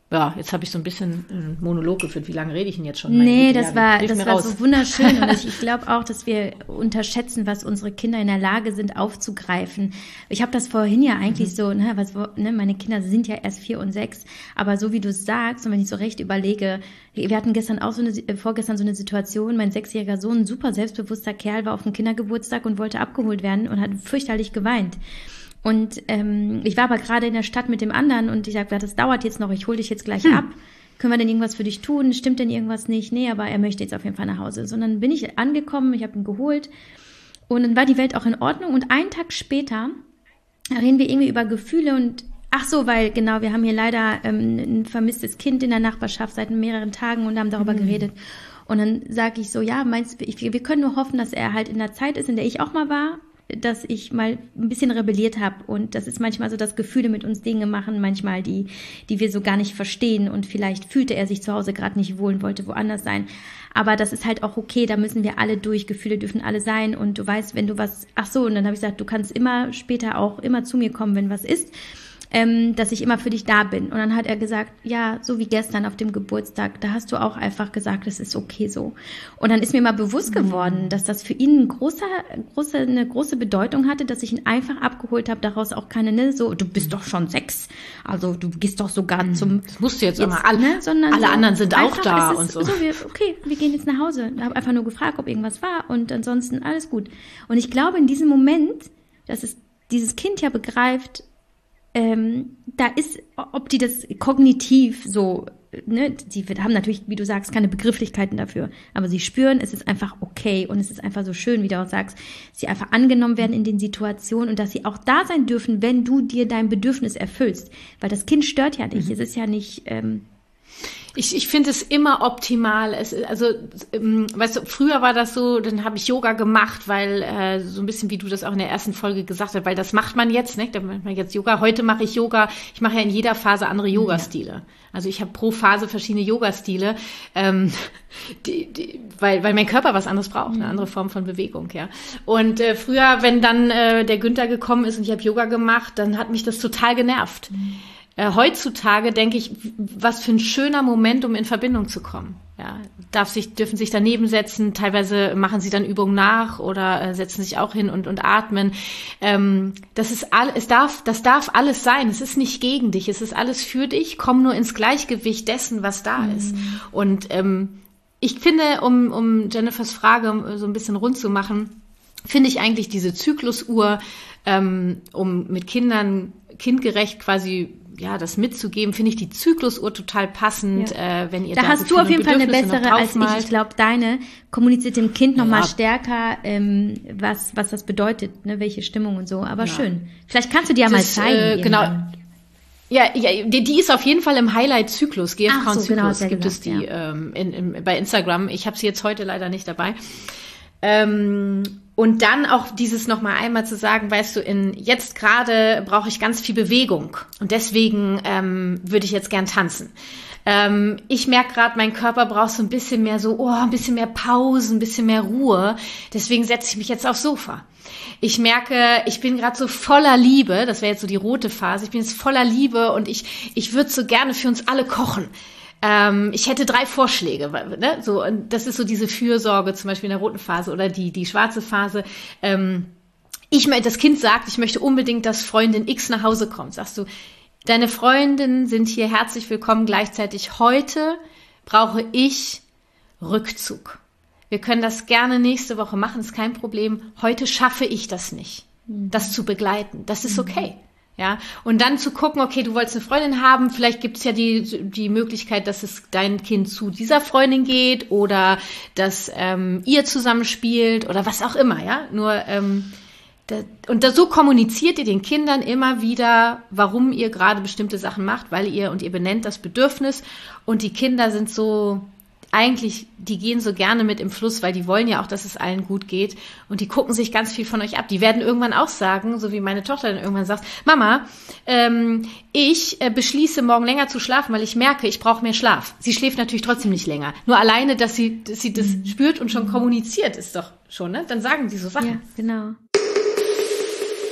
Speaker 1: Ja, jetzt habe ich so ein bisschen einen Monolog geführt. Wie lange rede ich denn jetzt schon?
Speaker 3: Nee, das war so wunderschön. Und ich glaube auch, dass wir unterschätzen, was unsere Kinder in der Lage sind, aufzugreifen. Ich habe das vorhin ja eigentlich so, meine Kinder sind ja erst 4 und 6, aber so wie du es sagst, und wenn ich so recht überlege, wir hatten vorgestern so eine Situation, mein 6-jähriger Sohn, ein super selbstbewusster Kerl, war auf dem Kindergeburtstag und wollte abgeholt werden und hat fürchterlich geweint. Und ich war aber gerade in der Stadt mit dem anderen und ich sagte, das dauert jetzt noch, ich hole dich jetzt gleich ab. Können wir denn irgendwas für dich tun? Stimmt denn irgendwas nicht? Nee, aber er möchte jetzt auf jeden Fall nach Hause. Sondern bin ich angekommen, ich habe ihn geholt und dann war die Welt auch in Ordnung. Und einen Tag später reden wir irgendwie über Gefühle und ach so, weil genau, wir haben hier leider ein vermisstes Kind in der Nachbarschaft seit mehreren Tagen und haben darüber geredet. Und dann sage ich so, ja, wir können nur hoffen, dass er halt in der Zeit ist, in der ich auch mal war, dass ich mal ein bisschen rebelliert habe und das ist manchmal so, dass Gefühle mit uns Dinge machen, manchmal die wir so gar nicht verstehen und vielleicht fühlte er sich zu Hause gerade nicht wohl und wollte woanders sein. Aber das ist halt auch okay, da müssen wir alle durch, Gefühle dürfen alle sein und du weißt, wenn du was, ach so, und dann habe ich gesagt, du kannst immer später auch immer zu mir kommen, wenn was ist. Dass ich immer für dich da bin. Und dann hat er gesagt, ja, so wie gestern auf dem Geburtstag, da hast du auch einfach gesagt, es ist okay so. Und dann ist mir mal bewusst geworden, dass das für ihn eine große Bedeutung hatte, dass ich ihn einfach abgeholt habe, daraus auch keine, so, du bist doch schon 6, also du gehst doch sogar zum...
Speaker 1: Das musst du jetzt immer, alle
Speaker 3: so,
Speaker 1: anderen sind auch da und so.
Speaker 3: Wir gehen jetzt nach Hause. Ich habe einfach nur gefragt, ob irgendwas war und ansonsten alles gut. Und ich glaube, in diesem Moment, dass es dieses Kind ja begreift, da ist, ob die das kognitiv so, ne, die haben natürlich, wie du sagst, keine Begrifflichkeiten dafür, aber sie spüren, es ist einfach okay und es ist einfach so schön, wie du auch sagst, dass sie einfach angenommen werden in den Situationen und dass sie auch da sein dürfen, wenn du dir dein Bedürfnis erfüllst, weil das Kind stört ja nicht, es ist ja nicht...
Speaker 1: Ich finde es immer optimal. Weißt du, früher war das so, dann habe ich Yoga gemacht, weil so ein bisschen, wie du das auch in der ersten Folge gesagt hast, weil das macht man jetzt, ne? Da macht man jetzt Yoga. Heute mache ich Yoga. Ich mache ja in jeder Phase andere Yoga-Stile. Ja. Also ich habe pro Phase verschiedene Yoga-Stile, weil mein Körper was anderes braucht, eine andere Form von Bewegung, ja. Und früher, wenn dann der Günther gekommen ist und ich habe Yoga gemacht, dann hat mich das total genervt. Heutzutage denke ich, was für ein schöner Moment, um in Verbindung zu kommen. Ja, dürfen sich daneben setzen, teilweise machen sie dann Übungen nach oder setzen sich auch hin und atmen. Das darf alles sein. Es ist nicht gegen dich, es ist alles für dich. Komm nur ins Gleichgewicht dessen, was da ist. Und ich finde, um Jennifers Frage so ein bisschen rund zu machen, finde ich eigentlich diese Zyklusuhr, um mit Kindern kindgerecht quasi das mitzugeben, finde ich die Zyklusuhr total passend, wenn ihr
Speaker 3: da hast du auf jeden Fall eine bessere als ich. Ich glaube, deine kommuniziert dem Kind noch mal stärker, was das bedeutet, ne, welche Stimmung und so. Aber schön. Vielleicht kannst du dir ja mal zeigen.
Speaker 1: Genau. Ja, die ist auf jeden Fall im Highlight-Zyklus, GFK und Zyklus gibt es die bei Instagram. Ich habe sie jetzt heute leider nicht dabei. Und dann auch dieses noch mal einmal zu sagen, weißt du, jetzt gerade brauche ich ganz viel Bewegung und deswegen würde ich jetzt gern tanzen. Ich merke gerade, mein Körper braucht so ein bisschen mehr ein bisschen mehr Pausen, ein bisschen mehr Ruhe. Deswegen setze ich mich jetzt aufs Sofa. Ich merke, ich bin gerade so voller Liebe, das wäre jetzt so die rote Phase, ich bin jetzt voller Liebe und ich würde so gerne für uns alle kochen. Ich hätte 3 Vorschläge, ne? So, und das ist so diese Fürsorge, zum Beispiel in der roten Phase oder die schwarze Phase. Das Kind sagt, ich möchte unbedingt, dass Freundin X nach Hause kommt. Sagst du, deine Freundinnen sind hier herzlich willkommen. Gleichzeitig heute brauche ich Rückzug. Wir können das gerne nächste Woche machen, ist kein Problem. Heute schaffe ich das nicht, das zu begleiten. Das ist okay. Ja, und dann zu gucken, okay, du wolltest eine Freundin haben, vielleicht gibt es ja die Möglichkeit, dass es dein Kind zu dieser Freundin geht oder dass ihr zusammenspielt oder was auch immer, ja. Nur so kommuniziert ihr den Kindern immer wieder, warum ihr gerade bestimmte Sachen macht, weil ihr benennt das Bedürfnis und die Kinder sind so eigentlich, die gehen so gerne mit im Fluss, weil die wollen ja auch, dass es allen gut geht und die gucken sich ganz viel von euch ab. Die werden irgendwann auch sagen, so wie meine Tochter dann irgendwann sagt, Mama, ich beschließe morgen länger zu schlafen, weil ich merke, ich brauche mehr Schlaf. Sie schläft natürlich trotzdem nicht länger. Nur alleine, dass sie das spürt und schon kommuniziert, ist doch schon, ne? Dann sagen die so Sachen.
Speaker 3: Ja, genau.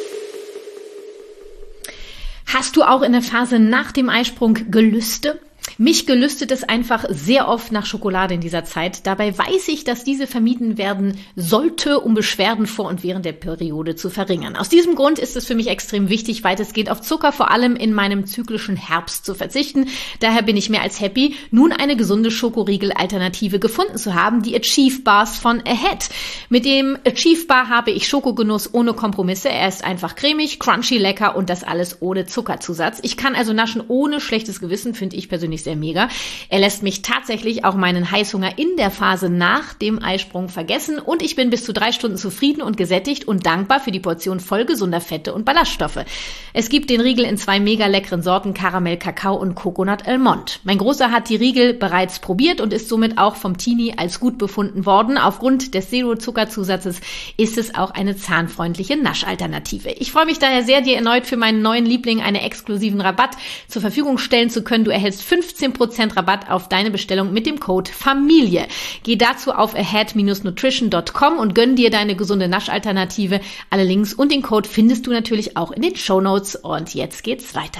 Speaker 1: Hast du auch in der Phase nach dem Eisprung Gelüste? Mich gelüstet es einfach sehr oft nach Schokolade in dieser Zeit. Dabei weiß ich, dass diese vermieden werden sollte, um Beschwerden vor und während der Periode zu verringern. Aus diesem Grund ist es für mich extrem wichtig, weitestgehend auf Zucker, vor allem in meinem zyklischen Herbst, zu verzichten. Daher bin ich mehr als happy, nun eine gesunde Schokoriegel-Alternative gefunden zu haben, die Achieve Bars von Ahead. Mit dem Achieve Bar habe ich Schokogenuss ohne Kompromisse. Er ist einfach cremig, crunchy, lecker und das alles ohne Zuckerzusatz. Ich kann also naschen ohne schlechtes Gewissen, finde ich persönlich sehr mega. Er lässt mich tatsächlich auch meinen Heißhunger in der Phase nach dem Eisprung vergessen und ich bin bis zu 3 Stunden zufrieden und gesättigt und dankbar für die Portion voll gesunder Fette und Ballaststoffe. Es gibt den Riegel in 2 mega leckeren Sorten, Karamell, Kakao und Coconut Almond. Mein Großer hat die Riegel bereits probiert und ist somit auch vom Teenie als gut befunden worden. Aufgrund des Zero-Zuckerzusatzes ist es auch eine zahnfreundliche Naschalternative. Ich freue mich daher sehr, dir erneut für meinen neuen Liebling einen exklusiven Rabatt zur Verfügung stellen zu können. Du erhältst 15% Rabatt auf deine Bestellung mit dem Code FAMILIE. Geh dazu auf ahead-nutrition.com und gönn dir deine gesunde Naschalternative. Alle Links und den Code findest du natürlich auch in den Shownotes. Und jetzt geht's weiter.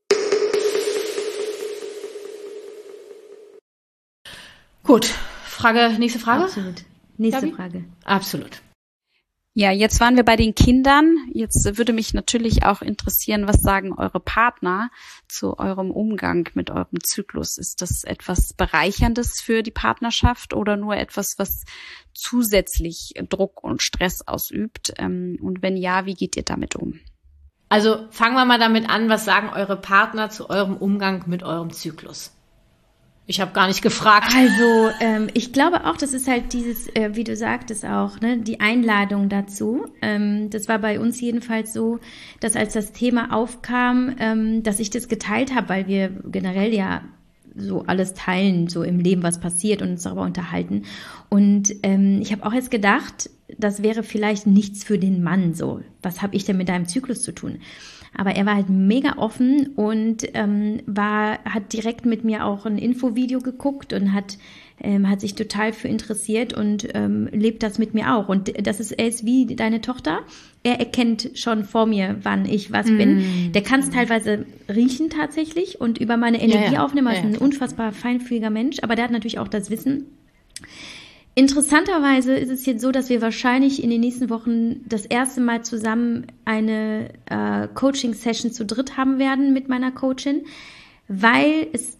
Speaker 1: Gut, nächste Frage?
Speaker 3: Absolut. Nächste
Speaker 1: Gabi?
Speaker 3: Frage.
Speaker 1: Absolut.
Speaker 2: Ja, jetzt waren wir bei den Kindern. Jetzt würde mich natürlich auch interessieren, was sagen eure Partner zu eurem Umgang mit eurem Zyklus? Ist das etwas Bereicherndes für die Partnerschaft oder nur etwas, was zusätzlich Druck und Stress ausübt? Und wenn ja, wie geht ihr damit um?
Speaker 1: Also fangen wir mal damit an, was sagen eure Partner zu eurem Umgang mit eurem Zyklus? Ich habe gar nicht gefragt.
Speaker 3: Also ich glaube auch, das ist halt dieses, wie du sagtest auch, ne, die Einladung dazu. Das war bei uns jedenfalls so, dass als das Thema aufkam, dass ich das geteilt habe, weil wir generell ja so alles teilen, so im Leben, was passiert und uns darüber unterhalten. Und ich habe auch jetzt gedacht, das wäre vielleicht nichts für den Mann so. Was habe ich denn mit deinem Zyklus zu tun? Aber er war halt mega offen und hat direkt mit mir auch ein Infovideo geguckt und hat sich total für interessiert und lebt das mit mir auch. Und er ist wie deine Tochter. Er erkennt schon vor mir, wann ich was bin. Der kann es teilweise riechen tatsächlich und über meine Energie aufnehmen. Er ist ein unfassbar feinfühliger Mensch, aber der hat natürlich auch das Wissen. Interessanterweise ist es jetzt so, dass wir wahrscheinlich in den nächsten Wochen das erste Mal zusammen eine Coaching-Session zu dritt haben werden mit meiner Coachin, weil es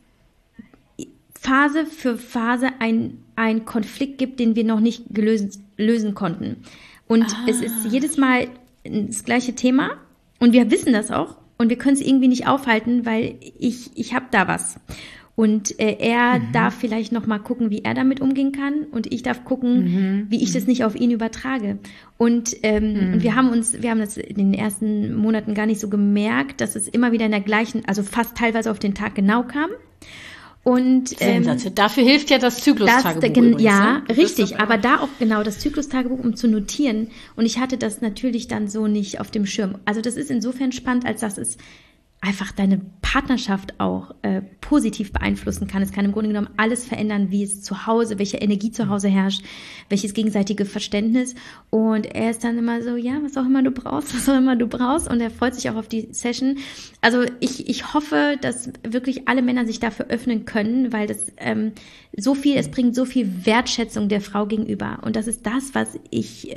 Speaker 3: Phase für Phase ein Konflikt gibt, den wir noch nicht lösen konnten. Und es ist jedes Mal das gleiche Thema und wir wissen das auch und wir können es irgendwie nicht aufhalten, weil ich habe da was. Und er darf vielleicht noch mal gucken, wie er damit umgehen kann. Und ich darf gucken, wie ich das nicht auf ihn übertrage. Und wir haben das in den ersten Monaten gar nicht so gemerkt, dass es immer wieder in der gleichen, also fast teilweise auf den Tag genau kam. Und
Speaker 1: dafür hilft ja das Zyklustagebuch.
Speaker 3: Ja, ne? Richtig. Aber da auch genau das Zyklustagebuch, um zu notieren. Und ich hatte das natürlich dann so nicht auf dem Schirm. Also das ist insofern spannend, als dass es einfach deine Partnerschaft auch positiv beeinflussen kann. Es kann im Grunde genommen alles verändern, wie es zu Hause, welche Energie zu Hause herrscht, welches gegenseitige Verständnis. Und er ist dann immer so, ja, was auch immer du brauchst. Und er freut sich auch auf die Session. Also ich hoffe, dass wirklich alle Männer sich dafür öffnen können, weil das es bringt so viel Wertschätzung der Frau gegenüber. Und das ist das, was ich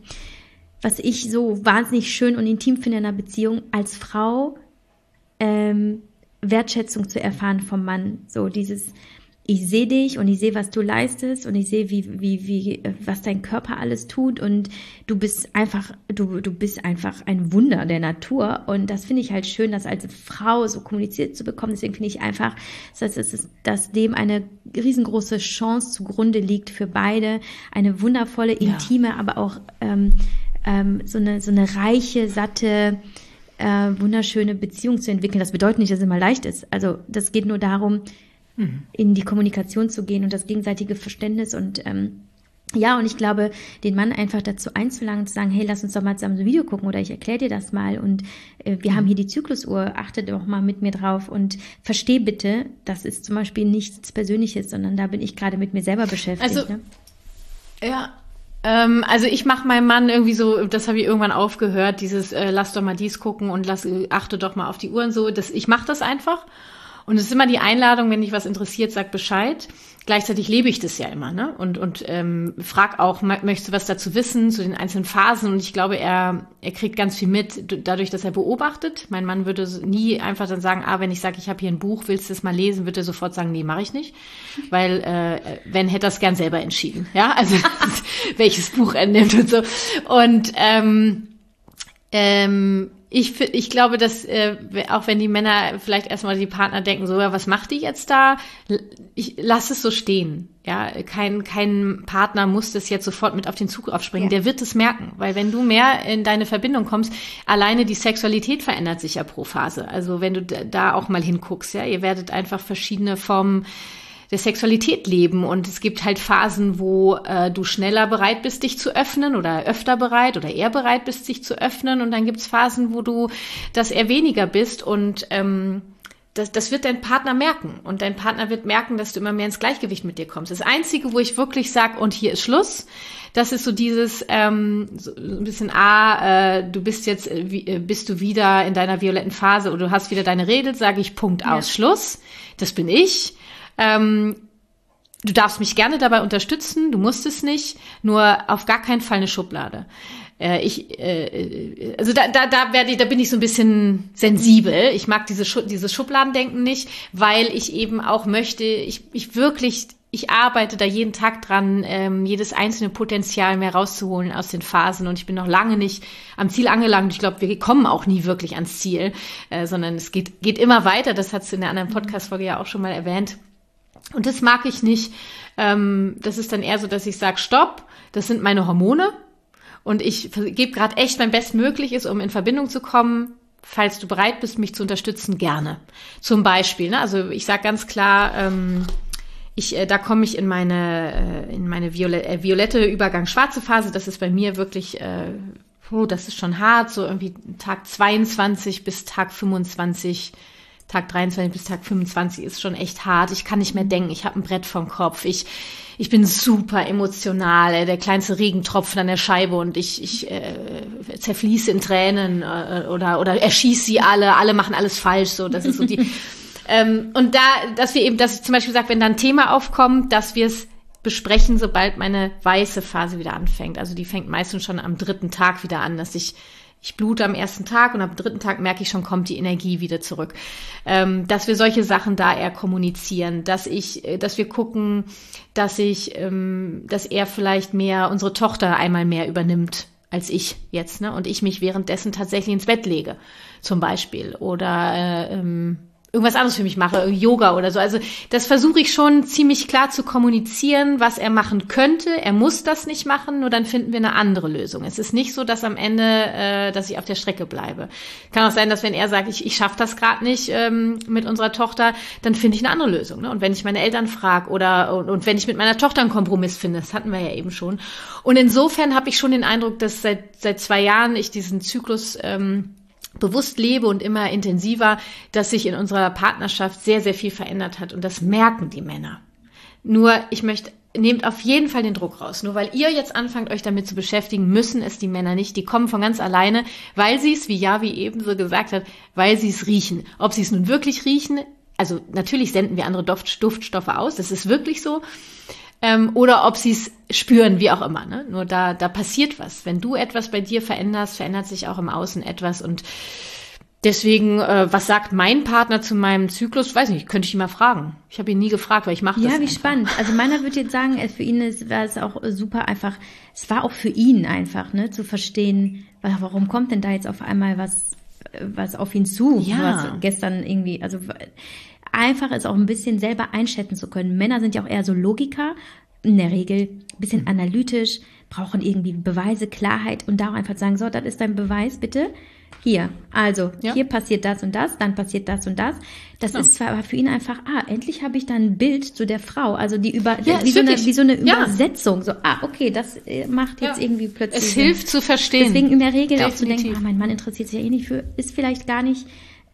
Speaker 3: so wahnsinnig schön und intim finde in einer Beziehung, als Frau Wertschätzung zu erfahren vom Mann. So dieses, ich sehe dich und ich sehe, was du leistest und ich sehe, was dein Körper alles tut und du bist einfach ein Wunder der Natur und das finde ich halt schön, das als Frau so kommuniziert zu bekommen. Deswegen finde ich einfach, dass dem eine riesengroße Chance zugrunde liegt für beide, eine wundervolle, intime, aber auch so eine reiche, satte, wunderschöne Beziehung zu entwickeln. Das bedeutet nicht, dass es immer leicht ist. Also das geht nur darum, in die Kommunikation zu gehen und das gegenseitige Verständnis und und ich glaube, den Mann einfach dazu einzuladen und zu sagen, hey, lass uns doch mal zusammen so ein Video gucken oder ich erkläre dir das mal und wir haben hier die Zyklusuhr, achte doch mal mit mir drauf und versteh bitte, das ist zum Beispiel nichts Persönliches, sondern da bin ich gerade mit mir selber beschäftigt.
Speaker 1: Also, also ich mache meinem Mann irgendwie so, das habe ich irgendwann aufgehört, dieses lass doch mal dies gucken und achte doch mal auf die Uhr und so. Ich mache das einfach. Und es ist immer die Einladung, wenn dich was interessiert, sag Bescheid. Gleichzeitig lebe ich das ja immer, ne? Und frag auch, möchtest du was dazu wissen, zu den einzelnen Phasen? Und ich glaube, er kriegt ganz viel mit, dadurch, dass er beobachtet. Mein Mann würde nie einfach dann sagen, wenn ich sage, ich habe hier ein Buch, willst du es mal lesen, würde er sofort sagen, nee, mache ich nicht. Weil wenn, hätte er es gern selber entschieden. Ja, also welches Buch er nimmt und so. Und ich glaube, dass auch wenn die Männer vielleicht erstmal die Partner denken, so, ja, was macht die jetzt da? Ich lass es so stehen. Ja, kein Partner muss das jetzt sofort mit auf den Zug aufspringen. Ja. Der wird es merken, weil wenn du mehr in deine Verbindung kommst, alleine die Sexualität verändert sich ja pro Phase. Also wenn du da auch mal hinguckst, ja, ihr werdet einfach verschiedene Formen der Sexualität leben und es gibt halt Phasen, wo du schneller bereit bist, dich zu öffnen oder öfter bereit oder eher bereit bist, dich zu öffnen und dann gibt's Phasen, wo du das eher weniger bist und das wird dein Partner merken und dein Partner wird merken, dass du immer mehr ins Gleichgewicht mit dir kommst. Das Einzige, wo ich wirklich sage, und hier ist Schluss, das ist so dieses so ein bisschen du bist jetzt, bist du wieder in deiner violetten Phase oder du hast wieder deine Regel, sage ich Punkt aus, Schluss, das bin ich. Du darfst mich gerne dabei unterstützen, du musst es nicht, nur auf gar keinen Fall eine Schublade. Also da bin ich so ein bisschen sensibel. Ich mag dieses Schubladendenken nicht, weil ich eben auch möchte, ich arbeite da jeden Tag dran, jedes einzelne Potenzial mehr rauszuholen aus den Phasen und ich bin noch lange nicht am Ziel angelangt. Ich glaube, wir kommen auch nie wirklich ans Ziel, sondern es geht immer weiter. Das hat's in der anderen Podcast-Folge ja auch schon mal erwähnt. Und das mag ich nicht. Das ist dann eher so, dass ich sage, stopp, das sind meine Hormone und ich gebe gerade echt mein Bestmögliches, um in Verbindung zu kommen. Falls du bereit bist, mich zu unterstützen, gerne. Zum Beispiel, ne? Also ich sage ganz klar, da komme ich in meine violette Übergang-schwarze Phase. Das ist bei mir wirklich, das ist schon hart, so irgendwie Tag 22 bis Tag 25. Tag 23 bis Tag 25 ist schon echt hart. Ich kann nicht mehr denken. Ich habe ein Brett vom Kopf. Ich bin super emotional. Der kleinste Regentropfen an der Scheibe und ich zerfließe in Tränen oder erschieße sie alle. Alle machen alles falsch. So, das ist so die. Und dass ich zum Beispiel sage, wenn da ein Thema aufkommt, dass wir es besprechen, sobald meine weiße Phase wieder anfängt. Also die fängt meistens schon am 3. Tag wieder an, dass ich blute am 1. Tag und am 3. Tag merke ich schon, kommt die Energie wieder zurück. Dass wir solche Sachen da eher kommunizieren, dass wir gucken, dass er vielleicht mehr unsere Tochter einmal mehr übernimmt als ich jetzt, ne? Und ich mich währenddessen tatsächlich ins Bett lege, zum Beispiel. Oder irgendwas anderes für mich mache, Yoga oder so. Also das versuche ich schon ziemlich klar zu kommunizieren, was er machen könnte. Er muss das nicht machen, nur dann finden wir eine andere Lösung. Es ist nicht so, dass am Ende, dass ich auf der Strecke bleibe. Kann auch sein, dass wenn er sagt, ich schaffe das gerade nicht mit unserer Tochter, dann finde ich eine andere Lösung. Ne? Und wenn ich meine Eltern frage und wenn ich mit meiner Tochter einen Kompromiss finde, das hatten wir ja eben schon. Und insofern habe ich schon den Eindruck, dass seit 2 Jahren ich diesen Zyklus bewusst lebe und immer intensiver, dass sich in unserer Partnerschaft sehr, sehr viel verändert hat. Und das merken die Männer. Nur, nehmt auf jeden Fall den Druck raus. Nur weil ihr jetzt anfangt, euch damit zu beschäftigen, müssen es die Männer nicht. Die kommen von ganz alleine, weil sie es, wie Yavi eben so gesagt hat, weil sie es riechen. Ob sie es nun wirklich riechen, also natürlich senden wir andere Duftstoffe aus, das ist wirklich so. Oder ob sie es spüren, wie auch immer. Ne? Nur da passiert was. Wenn du etwas bei dir veränderst, verändert sich auch im Außen etwas. Und deswegen, was sagt mein Partner zu meinem Zyklus? Weiß nicht, könnte ich ihn mal fragen. Ich habe ihn nie gefragt, weil ich mache das
Speaker 3: Ja, wie
Speaker 1: einfach.
Speaker 3: Spannend. Also meiner würde jetzt sagen, für ihn war es auch super einfach, es war auch für ihn einfach, ne, zu verstehen, warum kommt denn da jetzt auf einmal was auf ihn zu, was gestern irgendwie, also einfach es auch ein bisschen selber einschätzen zu können. Männer sind ja auch eher so Logiker, in der Regel ein bisschen analytisch, brauchen irgendwie Beweise, Klarheit und da auch einfach sagen, so, das ist dein Beweis, bitte. Hier, also, hier passiert das und das, dann passiert das und das. Das ist zwar aber für ihn einfach, endlich habe ich dann ein Bild zu der Frau, also wie so eine Übersetzung. So, okay, das macht jetzt irgendwie plötzlich.
Speaker 1: Es hilft zu verstehen.
Speaker 3: Deswegen in der Regel auch zu denken, mein Mann interessiert sich ja eh nicht für, ist vielleicht gar nicht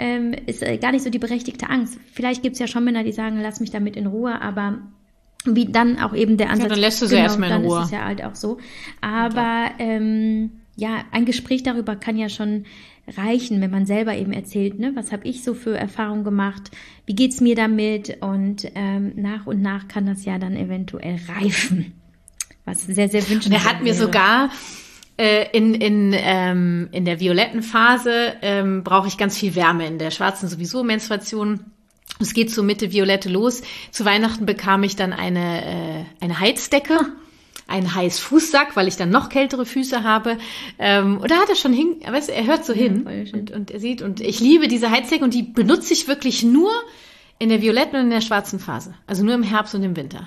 Speaker 3: so die berechtigte Angst. Vielleicht gibt's ja schon Männer, die sagen, lass mich damit in Ruhe, aber wie dann auch eben der Ansatz.
Speaker 1: Ja, dann lässt du sie erstmal in Ruhe.
Speaker 3: Dann ist es ja halt auch so. Aber ein Gespräch darüber kann ja schon reichen, wenn man selber eben erzählt, ne, was habe ich so für Erfahrungen gemacht, wie geht's mir damit und nach und nach kann das ja dann eventuell reifen, was sehr, sehr wünschenswert
Speaker 1: wäre. Er hat mir sogar in der violetten Phase brauche ich ganz viel Wärme, in der schwarzen sowieso Menstruation. Es geht so Mitte Violette los. Zu Weihnachten bekam ich dann eine Heizdecke. Einen Heißfußsack, weil ich dann noch kältere Füße habe. Und da hat er schon er hört so hin und er sieht. Und ich liebe diese Heizdecke und die benutze ich wirklich nur in der violetten und in der schwarzen Phase. Also nur im Herbst und im Winter.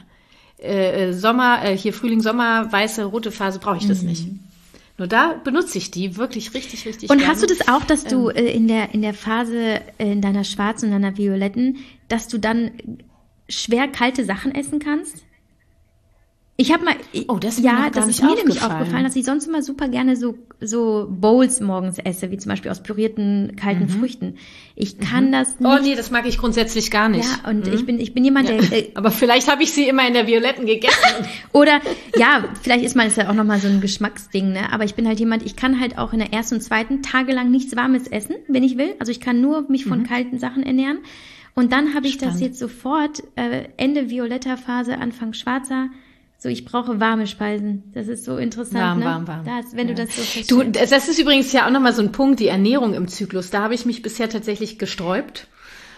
Speaker 1: Frühling, Sommer, weiße, rote Phase brauche ich das nicht. Nur da benutze ich die wirklich richtig, richtig
Speaker 3: und
Speaker 1: gerne.
Speaker 3: Hast du das auch, dass du in der Phase, in deiner schwarzen und deiner violetten, dass du dann schwer kalte Sachen essen kannst? Ich habe mal,
Speaker 1: das ist mir
Speaker 3: nämlich aufgefallen, dass ich sonst immer super gerne so Bowls morgens esse, wie zum Beispiel aus pürierten kalten Früchten. Ich kann das nicht.
Speaker 1: Oh nee, das mag ich grundsätzlich gar nicht.
Speaker 3: Ja, und ich bin jemand, der...
Speaker 1: aber vielleicht habe ich sie immer in der violetten gegessen.
Speaker 3: Oder, vielleicht ist man es ja auch nochmal so ein Geschmacksding, ne? Aber ich bin halt jemand, ich kann halt auch in der ersten und zweiten tagelang nichts Warmes essen, wenn ich will. Also ich kann nur mich von kalten Sachen ernähren. Und dann habe ich das jetzt sofort, Ende violetter Phase, Anfang schwarzer. So, ich brauche warme Speisen. Das ist so interessant,
Speaker 1: warm.
Speaker 3: Wenn du das so verstehst.
Speaker 1: Das ist übrigens ja auch nochmal so ein Punkt, die Ernährung im Zyklus. Da habe ich mich bisher tatsächlich gesträubt.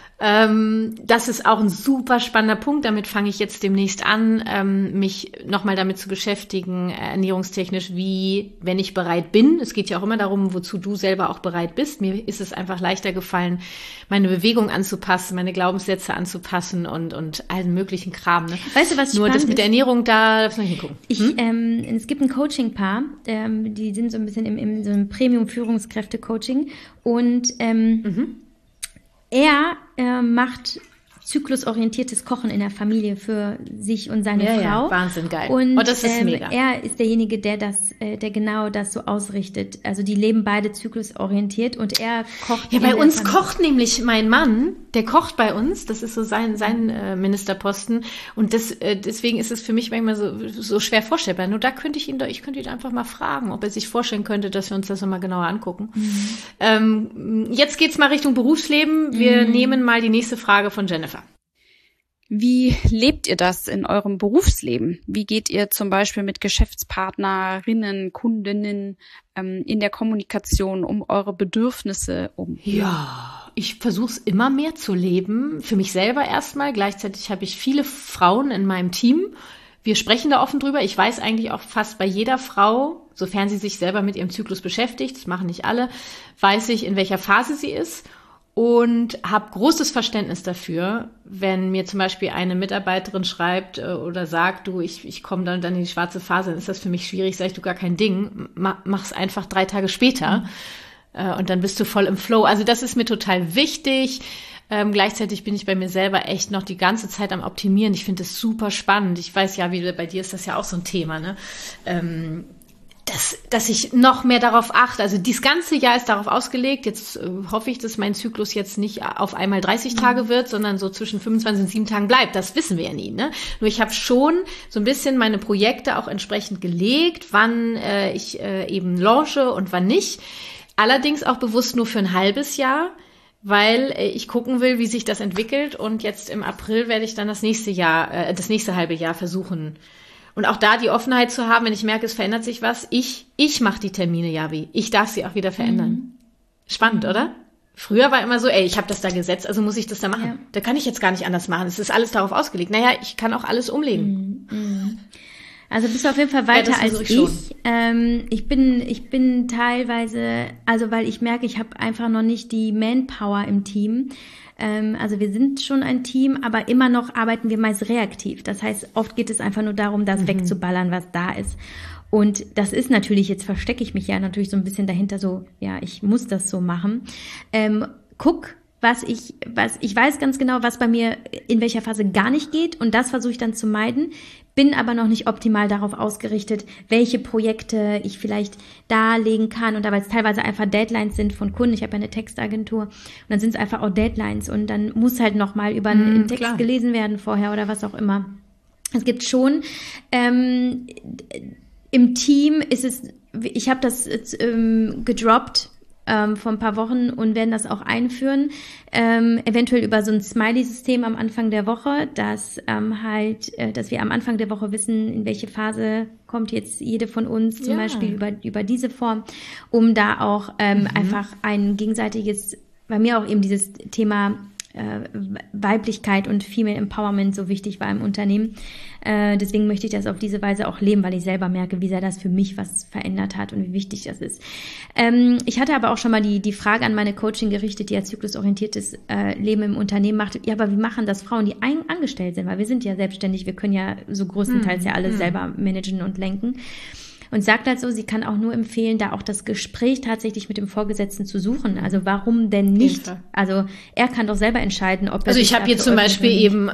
Speaker 1: Das ist auch ein super spannender Punkt. Damit fange ich jetzt demnächst an, mich nochmal damit zu beschäftigen, ernährungstechnisch, wie, wenn ich bereit bin. Es geht ja auch immer darum, wozu du selber auch bereit bist. Mir ist es einfach leichter gefallen, meine Bewegung anzupassen, meine Glaubenssätze anzupassen und allen möglichen Kram. Ne?
Speaker 3: Weißt du, was
Speaker 1: nur das mit der Ernährung, da darfst du noch hingucken.
Speaker 3: Es gibt ein Coaching-Paar, die sind so ein bisschen in so einem Premium-Führungskräfte-Coaching und er macht zyklusorientiertes Kochen in der Familie für sich und seine Frau.
Speaker 1: Ja, Wahnsinn, geil.
Speaker 3: Und
Speaker 1: das ist mega.
Speaker 3: Er ist derjenige, der genau das so ausrichtet. Also die leben beide zyklusorientiert und er kocht.
Speaker 1: Ja, bei uns kocht nämlich mein Mann, der kocht bei uns. Das ist so sein Ministerposten. Und deswegen ist es für mich manchmal so schwer vorstellbar. Nur da könnte ich ihn einfach mal fragen, ob er sich vorstellen könnte, dass wir uns das nochmal genauer angucken. Jetzt geht's mal Richtung Berufsleben. Wir nehmen mal die nächste Frage von Jennifer.
Speaker 2: Wie lebt ihr das in eurem Berufsleben? Wie geht ihr zum Beispiel mit Geschäftspartnerinnen, Kundinnen in der Kommunikation um eure Bedürfnisse um?
Speaker 1: Ja, ich versuche es immer mehr zu leben. Für mich selber erstmal. Gleichzeitig habe ich viele Frauen in meinem Team. Wir sprechen da offen drüber. Ich weiß eigentlich auch fast bei jeder Frau, sofern sie sich selber mit ihrem Zyklus beschäftigt, das machen nicht alle, weiß ich, in welcher Phase sie ist. Und habe großes Verständnis dafür, wenn mir zum Beispiel eine Mitarbeiterin schreibt oder sagt, du, ich komme dann in die schwarze Phase, dann ist das für mich schwierig, sag ich, du, gar kein Ding, mach's einfach 3 Tage später und dann bist du voll im Flow. Also das ist mir total wichtig. Gleichzeitig bin ich bei mir selber echt noch die ganze Zeit am Optimieren. Ich finde das super spannend. Ich weiß ja, bei dir ist das ja auch so ein Thema, ne? Dass ich noch mehr darauf achte. Also dieses ganze Jahr ist darauf ausgelegt. Jetzt hoffe ich, dass mein Zyklus jetzt nicht auf einmal 30 Tage wird, sondern so zwischen 25 und 7 Tagen bleibt. Das wissen wir ja nie. Ne? Nur ich habe schon so ein bisschen meine Projekte auch entsprechend gelegt, wann ich eben launche und wann nicht. Allerdings auch bewusst nur für ein halbes Jahr, weil ich gucken will, wie sich das entwickelt. Und jetzt im April werde ich dann das nächste halbe Jahr versuchen. Und auch da die Offenheit zu haben, wenn ich merke, es verändert sich was. Ich mache die Termine, Javi. Ich darf sie auch wieder verändern. Spannend, oder? Früher war immer so, ich habe das da gesetzt, also muss ich das da machen. Ja. Da kann ich jetzt gar nicht anders machen. Es ist alles darauf ausgelegt. Naja, ich kann auch alles umlegen.
Speaker 3: Also bist du auf jeden Fall weiter als ich. Ich bin teilweise, also weil ich merke, ich habe einfach noch nicht die Manpower im Team. Also wir sind schon ein Team, aber immer noch arbeiten wir meist reaktiv. Das heißt, oft geht es einfach nur darum, das wegzuballern, was da ist. Und das ist natürlich, jetzt verstecke ich mich ja natürlich so ein bisschen dahinter, so, ja, ich muss das so machen. Guck, ich weiß ganz genau, was bei mir in welcher Phase gar nicht geht, und das versuche ich dann zu meiden, bin aber noch nicht optimal darauf ausgerichtet, welche Projekte ich vielleicht darlegen kann, und da, weil es teilweise einfach Deadlines sind von Kunden, ich habe ja eine Textagentur, und dann sind es einfach auch Deadlines, und dann muss halt nochmal über einen Text gelesen werden vorher oder was auch immer. Es gibt schon Im Team ist es, ich habe das gedroppt vor ein paar Wochen und werden das auch einführen, eventuell über so ein Smiley-System am Anfang der Woche, dass dass wir am Anfang der Woche wissen, in welche Phase kommt jetzt jede von uns, zum Beispiel über diese Form, um da auch einfach ein gegenseitiges, bei mir auch eben dieses Thema Weiblichkeit und Female Empowerment so wichtig war im Unternehmen. Deswegen möchte ich das auf diese Weise auch leben, weil ich selber merke, wie sehr das für mich was verändert hat und wie wichtig das ist. Ich hatte aber auch schon mal die Frage an meine Coaching gerichtet, die ja zyklusorientiertes Leben im Unternehmen macht. Ja, aber wie machen das Frauen, die angestellt sind? Weil wir sind ja selbstständig, wir können ja so größtenteils ja alles selber managen und lenken. Und sagt halt so, sie kann auch nur empfehlen, da auch das Gespräch tatsächlich mit dem Vorgesetzten zu suchen. Also warum denn nicht? Also er kann doch selber entscheiden, ob er.
Speaker 1: Also ich habe hier zum Beispiel eben,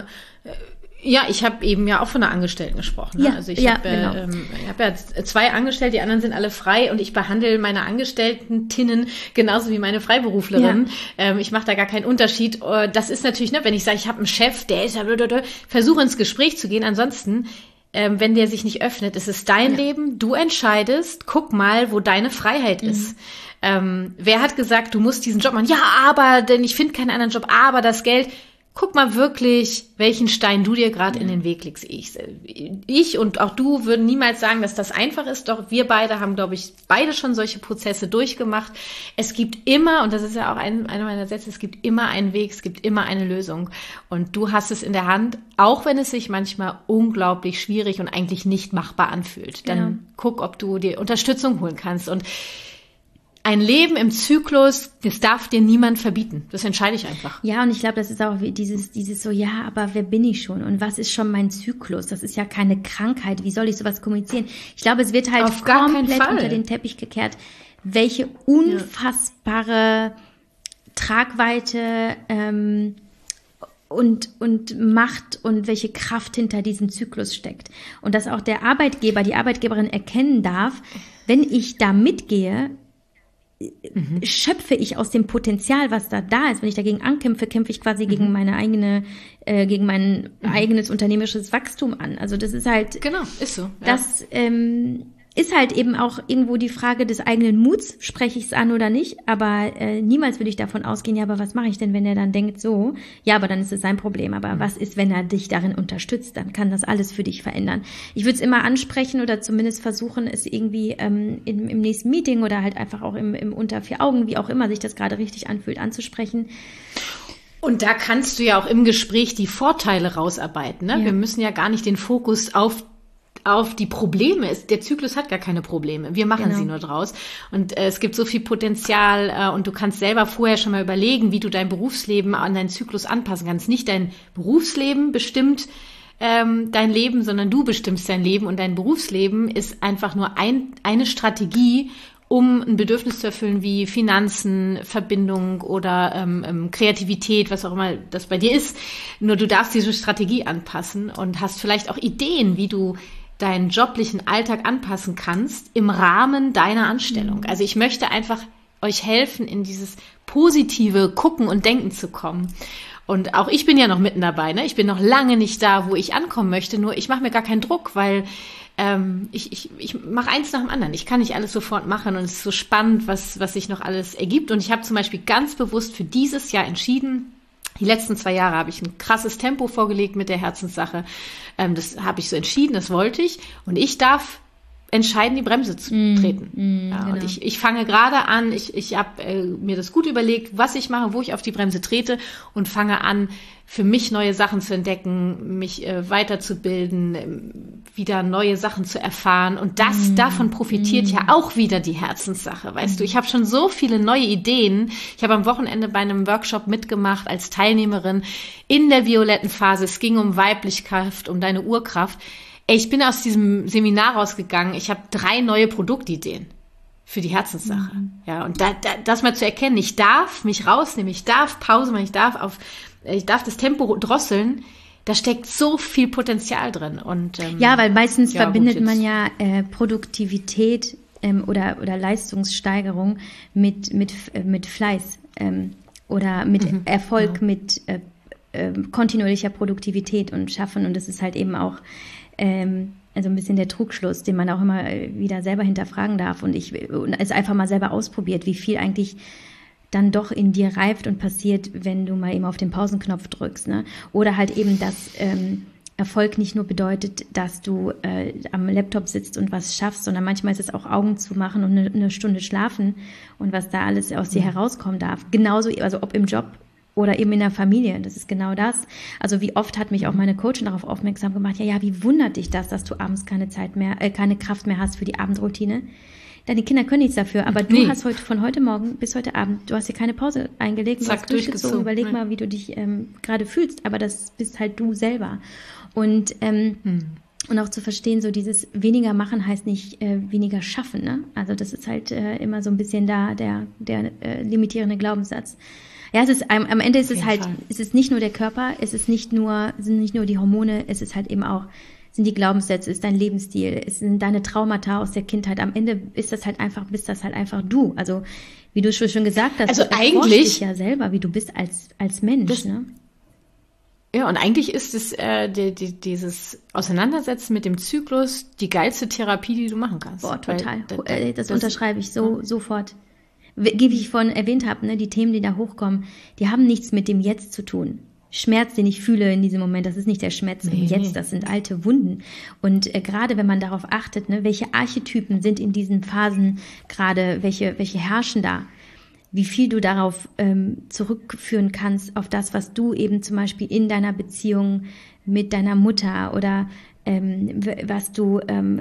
Speaker 1: ich habe eben ja auch von einer Angestellten gesprochen. Ne?
Speaker 3: Ja,
Speaker 1: also ich habe hab ja 2 Angestellte, die anderen sind alle frei und ich behandle meine Angestellten-Tinnen genauso wie meine Freiberuflerin. Ja. Ich mache da gar keinen Unterschied. Das ist natürlich, wenn ich sage, ich habe einen Chef, der ist ja, versuche ins Gespräch zu gehen. Ansonsten wenn der sich nicht öffnet, es ist dein Leben, du entscheidest, guck mal, wo deine Freiheit ist. Wer hat gesagt, du musst diesen Job machen? Ja, aber, denn ich finde keinen anderen Job, aber das Geld. Guck mal wirklich, welchen Stein du dir gerade in den Weg legst. Ich und auch du würden niemals sagen, dass das einfach ist, doch wir beide haben, glaube ich, beide schon solche Prozesse durchgemacht. Es gibt immer, und das ist ja auch einer meiner Sätze, es gibt immer einen Weg, es gibt immer eine Lösung. Und du hast es in der Hand, auch wenn es sich manchmal unglaublich schwierig und eigentlich nicht machbar anfühlt. Dann guck, ob du dir Unterstützung holen kannst. Und ein Leben im Zyklus, das darf dir niemand verbieten. Das entscheide ich einfach.
Speaker 3: Ja, und ich glaube, das ist auch dieses so, ja, aber wer bin ich schon? Und was ist schon mein Zyklus? Das ist ja keine Krankheit. Wie soll ich sowas kommunizieren? Ich glaube, es wird halt komplett unter den Teppich gekehrt, welche unfassbare Tragweite und Macht und welche Kraft hinter diesem Zyklus steckt. Und dass auch der Arbeitgeber, die Arbeitgeberin erkennen darf, wenn ich da mitgehe, schöpfe ich aus dem Potenzial, was da ist. Wenn ich dagegen ankämpfe, kämpfe ich quasi gegen mein eigenes unternehmerisches Wachstum an. Also das ist halt,
Speaker 1: genau, ist so. Ja.
Speaker 3: Das ist halt eben auch irgendwo die Frage des eigenen Muts, spreche ich es an oder nicht, aber niemals würde ich davon ausgehen, ja, aber was mache ich denn, wenn er dann denkt so, ja, aber dann ist es sein Problem, aber was ist, wenn er dich darin unterstützt, dann kann das alles für dich verändern. Ich würde es immer ansprechen oder zumindest versuchen, es irgendwie im nächsten Meeting oder halt einfach auch im unter 4 Augen, wie auch immer sich das gerade richtig anfühlt, anzusprechen.
Speaker 1: Und da kannst du ja auch im Gespräch die Vorteile rausarbeiten, ne? Ja. Wir müssen ja gar nicht den Fokus auf die Probleme ist. Der Zyklus hat gar keine Probleme. Wir machen sie nur draus. Und es gibt so viel Potenzial und du kannst selber vorher schon mal überlegen, wie du dein Berufsleben an deinen Zyklus anpassen kannst. Nicht dein Berufsleben bestimmt dein Leben, sondern du bestimmst dein Leben und dein Berufsleben ist einfach nur eine Strategie, um ein Bedürfnis zu erfüllen wie Finanzen, Verbindung oder Kreativität, was auch immer das bei dir ist. Nur du darfst diese Strategie anpassen und hast vielleicht auch Ideen, wie du deinen joblichen Alltag anpassen kannst im Rahmen deiner Anstellung. Also ich möchte einfach euch helfen, in dieses positive Gucken und Denken zu kommen. Und auch ich bin ja noch mitten dabei, ne? Ich bin noch lange nicht da, wo ich ankommen möchte, nur ich mache mir gar keinen Druck, weil ich mache eins nach dem anderen. Ich kann nicht alles sofort machen und es ist so spannend, was sich noch alles ergibt. Und ich habe zum Beispiel ganz bewusst für dieses Jahr entschieden, die letzten 2 Jahre habe ich ein krasses Tempo vorgelegt mit der Herzenssache. Das habe ich so entschieden, das wollte ich. Und ich darf entscheiden, die Bremse zu treten. Ja, genau. Und ich fange gerade an, ich habe mir das gut überlegt, was ich mache, wo ich auf die Bremse trete und fange an, für mich neue Sachen zu entdecken, mich weiterzubilden, wieder neue Sachen zu erfahren. Und davon profitiert ja auch wieder die Herzenssache. Weißt du, ich habe schon so viele neue Ideen. Ich habe am Wochenende bei einem Workshop mitgemacht als Teilnehmerin in der violetten Phase. Es ging um Weiblichkeit, um deine Urkraft. Ich bin aus diesem Seminar rausgegangen. Ich habe 3 neue Produktideen für die Herzenssache. Ja, und das mal zu erkennen, ich darf mich rausnehmen, ich darf Pause machen, ich darf das Tempo drosseln. Da steckt so viel Potenzial drin. Und
Speaker 3: ja, weil meistens verbindet man ja Produktivität oder Leistungssteigerung mit Fleiß oder mit Erfolg, mit kontinuierlicher Produktivität und Schaffen. Und das ist halt eben auch also ein bisschen der Trugschluss, den man auch immer wieder selber hinterfragen darf und es einfach mal selber ausprobiert, wie viel eigentlich dann doch in dir reift und passiert, wenn du mal eben auf den Pausenknopf drückst, ne? Oder halt eben, dass Erfolg nicht nur bedeutet, dass du am Laptop sitzt und was schaffst, sondern manchmal ist es auch Augen zu machen und eine Stunde schlafen und was da alles aus dir herauskommen darf. Genauso, also ob im Job oder eben in der Familie, das ist genau das. Also wie oft hat mich auch meine Coachin darauf aufmerksam gemacht, ja, wie wundert dich das, dass du abends keine Kraft mehr hast für die Abendroutine? Deine Kinder können nichts dafür, aber du hast von heute Morgen bis heute Abend, du hast dir keine Pause eingelegt, du hast durchgezogen, überleg mal, wie du dich gerade fühlst, aber das bist halt du selber. Und auch zu verstehen, so dieses weniger machen heißt nicht weniger schaffen, ne? Also das ist halt immer so ein bisschen da der limitierende Glaubenssatz. Ja, es ist am Ende ist es halt, es ist nicht nur der Körper, sind nicht nur die Hormone, es ist halt eben auch, sind die Glaubenssätze, ist dein Lebensstil, es sind deine Traumata aus der Kindheit. Am Ende bist das halt einfach du. Also wie du schon gesagt hast,
Speaker 1: also
Speaker 3: du erforschst dich ja selber, wie du bist als Mensch. Ne?
Speaker 1: Ja, und eigentlich ist es dieses Auseinandersetzen mit dem Zyklus die geilste Therapie, die du machen kannst.
Speaker 3: Boah, total. Das unterschreibe ich sofort. Wie ich vorhin erwähnt habe, ne, die Themen, die da hochkommen, die haben nichts mit dem Jetzt zu tun. Schmerz, den ich fühle in diesem Moment, das ist nicht der Schmerz im Jetzt, das sind alte Wunden. Und gerade wenn man darauf achtet, ne, welche Archetypen sind in diesen Phasen gerade, welche herrschen da, wie viel du darauf zurückführen kannst, auf das, was du eben zum Beispiel in deiner Beziehung mit deiner Mutter oder was du,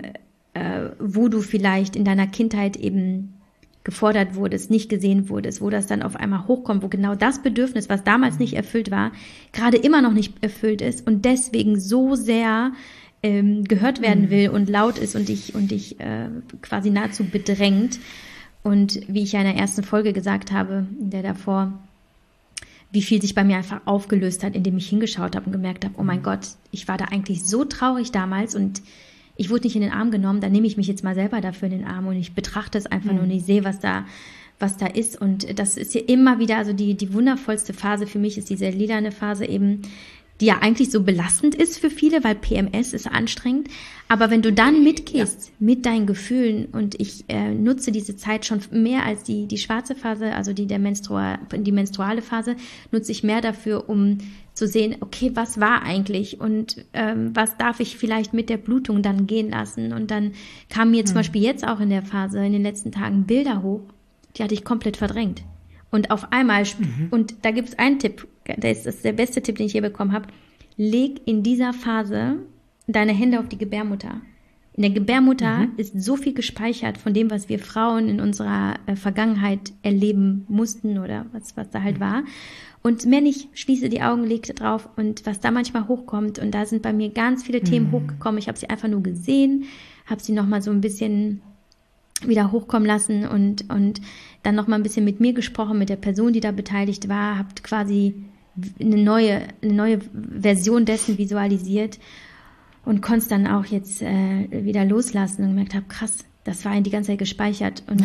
Speaker 3: wo du vielleicht in deiner Kindheit eben gefordert wurdest, nicht gesehen wurdest, wo das dann auf einmal hochkommt, wo genau das Bedürfnis, was damals nicht erfüllt war, gerade immer noch nicht erfüllt ist und deswegen so sehr gehört werden will und laut ist und dich quasi nahezu bedrängt. Und wie ich ja in der ersten Folge gesagt habe, in der davor, wie viel sich bei mir einfach aufgelöst hat, indem ich hingeschaut habe und gemerkt habe, oh mein Gott, ich war da eigentlich so traurig damals und ich wurde nicht in den Arm genommen, dann nehme ich mich jetzt mal selber dafür in den Arm und ich betrachte es einfach nur und ich sehe, was da ist. Und das ist hier immer wieder, also die wundervollste Phase für mich ist diese lilane Phase eben, die ja eigentlich so belastend ist für viele, weil PMS ist anstrengend. Aber wenn du dann mitgehst mit deinen Gefühlen und ich nutze diese Zeit schon mehr als die schwarze Phase, also die menstruale Phase, nutze ich mehr dafür, um zu sehen, okay, was war eigentlich und was darf ich vielleicht mit der Blutung dann gehen lassen. Und dann kamen mir zum Beispiel jetzt auch in der Phase, in den letzten Tagen Bilder hoch, die hatte ich komplett verdrängt. Und auf einmal, und da gibt es einen Tipp, das ist der beste Tipp, den ich je bekommen habe, leg in dieser Phase deine Hände auf die Gebärmutter. In der Gebärmutter ist so viel gespeichert von dem, was wir Frauen in unserer Vergangenheit erleben mussten oder was da halt war. Und mehr nicht, schließe die Augen, leg drauf und was da manchmal hochkommt. Und da sind bei mir ganz viele Themen hochgekommen. Ich habe sie einfach nur gesehen, habe sie nochmal so ein bisschen wieder hochkommen lassen und dann nochmal ein bisschen mit mir gesprochen, mit der Person, die da beteiligt war, habe quasi eine neue Version dessen visualisiert und konnte es dann auch jetzt wieder loslassen und gemerkt habe, krass, das war die ganze Zeit gespeichert. Und,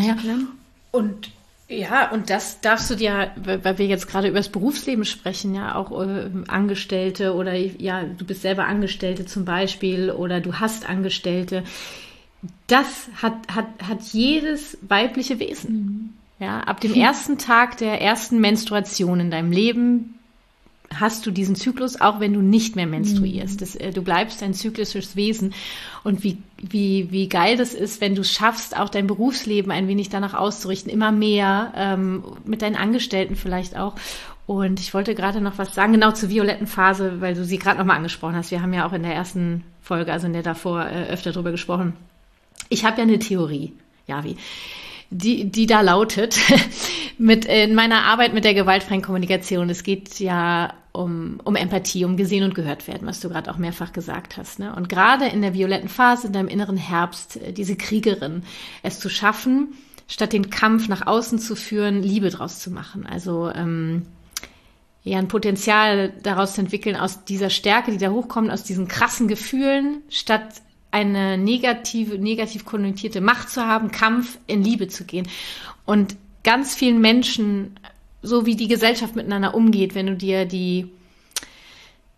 Speaker 1: und das darfst du dir, weil wir jetzt gerade über das Berufsleben sprechen, ja auch Angestellte oder ja, du bist selber Angestellte zum Beispiel oder du hast Angestellte. Das hat jedes weibliche Wesen. Ja, ab dem ersten Tag der ersten Menstruation in deinem Leben hast du diesen Zyklus, auch wenn du nicht mehr menstruierst. Du bleibst ein zyklisches Wesen. Und wie geil das ist, wenn du es schaffst, auch dein Berufsleben ein wenig danach auszurichten, immer mehr, mit deinen Angestellten vielleicht auch. Und ich wollte gerade noch was sagen, genau zur violetten Phase, weil du sie gerade nochmal angesprochen hast. Wir haben ja auch in der ersten Folge, also in der davor, öfter drüber gesprochen. Ich habe ja eine Theorie, Javi, die da lautet, in meiner Arbeit mit der gewaltfreien Kommunikation, es geht ja um Empathie, um gesehen und gehört werden, was du gerade auch mehrfach gesagt hast, ne? Und gerade in der violetten Phase, in deinem inneren Herbst, diese Kriegerin, es zu schaffen, statt den Kampf nach außen zu führen, Liebe draus zu machen. Also ein Potenzial daraus zu entwickeln, aus dieser Stärke, die da hochkommt, aus diesen krassen Gefühlen, statt eine negativ konnotierte Macht zu haben, Kampf in Liebe zu gehen. Und ganz vielen Menschen, so wie die Gesellschaft miteinander umgeht, wenn du dir die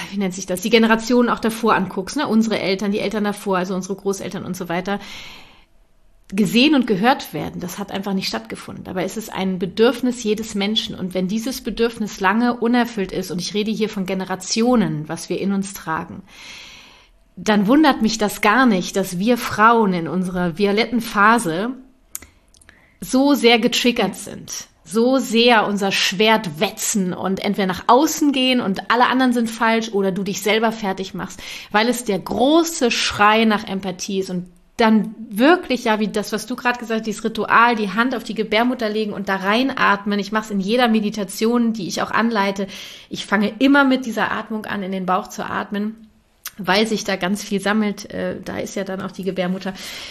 Speaker 1: wie nennt sich das, die Generationen auch davor anguckst, ne? Unsere Eltern, die Eltern davor, also unsere Großeltern und so weiter, gesehen und gehört werden, das hat einfach nicht stattgefunden. Dabei ist es ein Bedürfnis jedes Menschen. Und wenn dieses Bedürfnis lange unerfüllt ist, und ich rede hier von Generationen, was wir in uns tragen, dann wundert mich das gar nicht, dass wir Frauen in unserer violetten Phase so sehr getriggert sind, so sehr unser Schwert wetzen und entweder nach außen gehen und alle anderen sind falsch oder du dich selber fertig machst, weil es der große Schrei nach Empathie ist und dann wirklich, ja, wie das, was du gerade gesagt hast, dieses Ritual, die Hand auf die Gebärmutter legen und da reinatmen. Ich mache es in jeder Meditation, die ich auch anleite. Ich fange immer mit dieser Atmung an, in den Bauch zu atmen, weil sich da ganz viel sammelt. Da ist ja dann auch die Gebärmutter.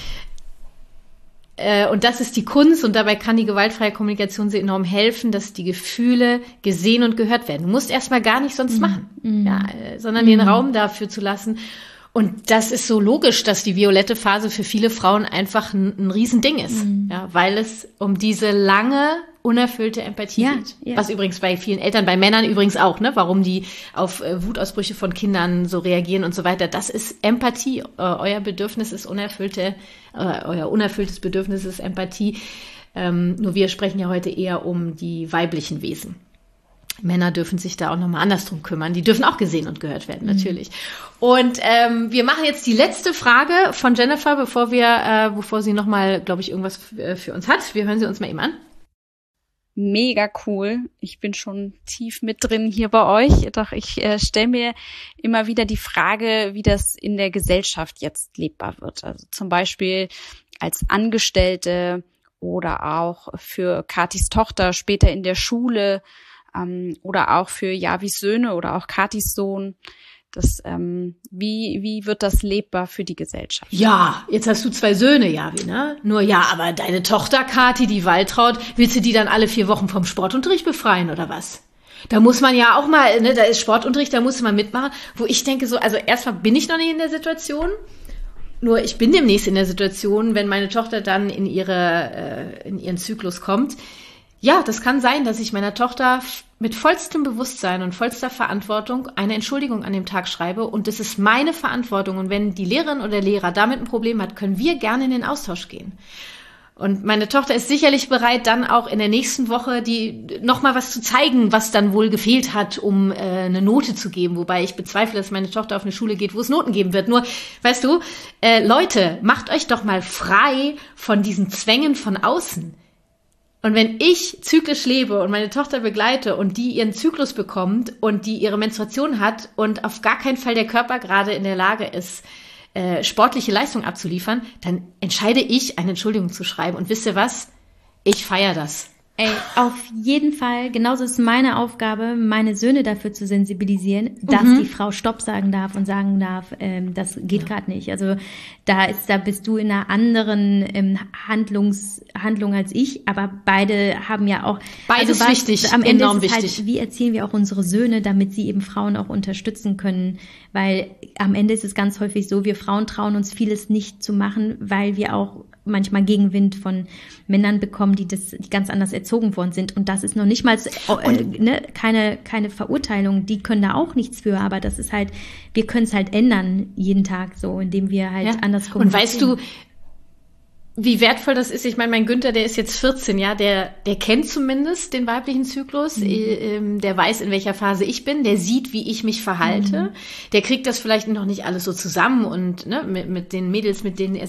Speaker 1: Und das ist die Kunst und dabei kann die gewaltfreie Kommunikation sehr enorm helfen, dass die Gefühle gesehen und gehört werden. Du musst erstmal gar nicht sonst machen, ja, sondern den Raum dafür zu lassen. Und das ist so logisch, dass die violette Phase für viele Frauen einfach ein Riesending ist, ja, weil es um diese lange unerfüllte Empathie geht. Ja. Was übrigens bei vielen Eltern, bei Männern übrigens auch, ne, warum die auf Wutausbrüche von Kindern so reagieren und so weiter. Das ist Empathie. Euer Bedürfnis ist euer unerfülltes Bedürfnis ist Empathie. Nur wir sprechen ja heute eher um die weiblichen Wesen. Männer dürfen sich da auch nochmal anders drum kümmern. Die dürfen auch gesehen und gehört werden, natürlich. Und wir machen jetzt die letzte Frage von Jennifer, bevor sie nochmal, glaube ich, irgendwas für uns hat. Wir hören sie uns mal eben an.
Speaker 2: Mega cool. Ich bin schon tief mit drin hier bei euch. Doch ich stelle mir immer wieder die Frage, wie das in der Gesellschaft jetzt lebbar wird. Also zum Beispiel als Angestellte oder auch für Katis Tochter später in der Schule, oder auch für Javis Söhne oder auch Katis Sohn. Das, wie wird das lebbar für die Gesellschaft?
Speaker 1: Ja, jetzt hast du 2 Söhne, Javi, ne? Nur ja, aber deine Tochter Kati, die Waltraud, willst du die dann alle 4 Wochen vom Sportunterricht befreien oder was? Da muss man ja auch mal, ne, da ist Sportunterricht, da muss man mitmachen. Wo ich denke so, also erstmal bin ich noch nicht in der Situation. Nur ich bin demnächst in der Situation, wenn meine Tochter dann in ihren Zyklus kommt. Ja, das kann sein, dass ich meiner Tochter mit vollstem Bewusstsein und vollster Verantwortung eine Entschuldigung an dem Tag schreibe und das ist meine Verantwortung und wenn die Lehrerin oder Lehrer damit ein Problem hat, können wir gerne in den Austausch gehen. Und meine Tochter ist sicherlich bereit, dann auch in der nächsten Woche nochmal was zu zeigen, was dann wohl gefehlt hat, um eine Note zu geben. Wobei ich bezweifle, dass meine Tochter auf eine Schule geht, wo es Noten geben wird. Nur, weißt du, Leute, macht euch doch mal frei von diesen Zwängen von außen. Und wenn ich zyklisch lebe und meine Tochter begleite und die ihren Zyklus bekommt und die ihre Menstruation hat und auf gar keinen Fall der Körper gerade in der Lage ist, sportliche Leistung abzuliefern, dann entscheide ich, eine Entschuldigung zu schreiben. Und wisst ihr was? Ich feiere das.
Speaker 3: Ey, auf jeden Fall, genauso ist meine Aufgabe, meine Söhne dafür zu sensibilisieren, dass die Frau Stopp sagen darf und sagen darf, das geht gerade nicht. Also da bist du in einer anderen Handlung als ich, aber beide haben ja auch
Speaker 1: beides wichtig,
Speaker 3: am Ende
Speaker 1: enorm
Speaker 3: ist es
Speaker 1: wichtig.
Speaker 3: Halt, wie erziehen wir auch unsere Söhne, damit sie eben Frauen auch unterstützen können, weil am Ende ist es ganz häufig so, wir Frauen trauen uns vieles nicht zu machen, weil wir auch manchmal Gegenwind von Männern bekommen, die ganz anders erzogen worden sind. Und das ist noch nicht mal keine Verurteilung, die können da auch nichts für, aber das ist halt, wir können es halt ändern jeden Tag so, indem wir halt anders kommunizieren.
Speaker 1: Und weißt du, wie wertvoll das ist? Ich meine, mein Günther, der ist jetzt 14, ja, der kennt zumindest den weiblichen Zyklus, der weiß, in welcher Phase ich bin, der sieht, wie ich mich verhalte, der kriegt das vielleicht noch nicht alles so zusammen und ne, mit den Mädels, mit denen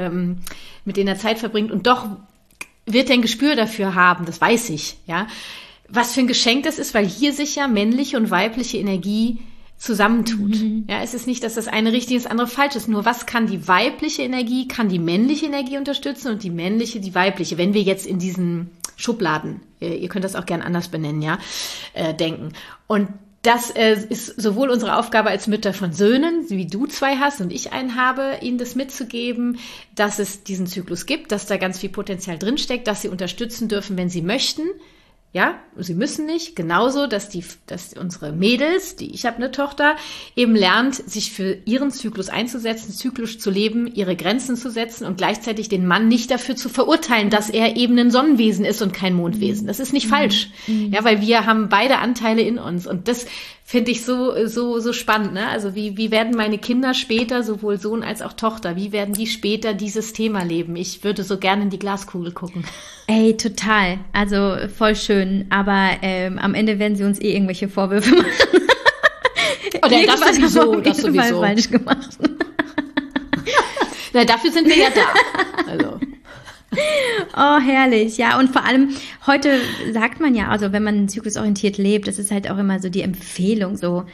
Speaker 1: er Zeit verbringt und doch wird er ein Gespür dafür haben, das weiß ich, ja, was für ein Geschenk das ist, weil hier sich ja männliche und weibliche Energie zusammentut. Ja, es ist nicht, dass das eine richtig ist, das andere falsch ist. Nur was kann die weibliche Energie, kann die männliche Energie unterstützen und die männliche, die weibliche. Wenn wir jetzt in diesen Schubladen, ihr könnt das auch gern anders benennen, ja, denken. Und das ist sowohl unsere Aufgabe als Mütter von Söhnen, wie du 2 hast und ich einen habe, ihnen das mitzugeben, dass es diesen Zyklus gibt, dass da ganz viel Potenzial drinsteckt, dass sie unterstützen dürfen, wenn sie möchten, Ja, sie müssen nicht. Genauso, dass unsere Mädels, ich habe eine Tochter, eben lernt, sich für ihren Zyklus einzusetzen, zyklisch zu leben, ihre Grenzen zu setzen und gleichzeitig den Mann nicht dafür zu verurteilen, dass er eben ein Sonnenwesen ist und kein Mondwesen. Das ist nicht falsch. Ja, weil wir haben beide Anteile in uns. Und das finde ich so spannend, ne? Also wie werden meine Kinder später, sowohl Sohn als auch Tochter, wie werden die später dieses Thema leben? Ich würde so gerne in die Glaskugel gucken.
Speaker 3: Ey, total. Also voll schön. Aber am Ende werden sie uns irgendwelche Vorwürfe machen.
Speaker 1: Oder das sowieso.
Speaker 3: Falsch gemacht.
Speaker 1: Na, dafür sind wir ja da. Also.
Speaker 3: Oh, herrlich. Ja, und vor allem, heute sagt man ja, also wenn man zyklusorientiert lebt, das ist halt auch immer so die Empfehlung, so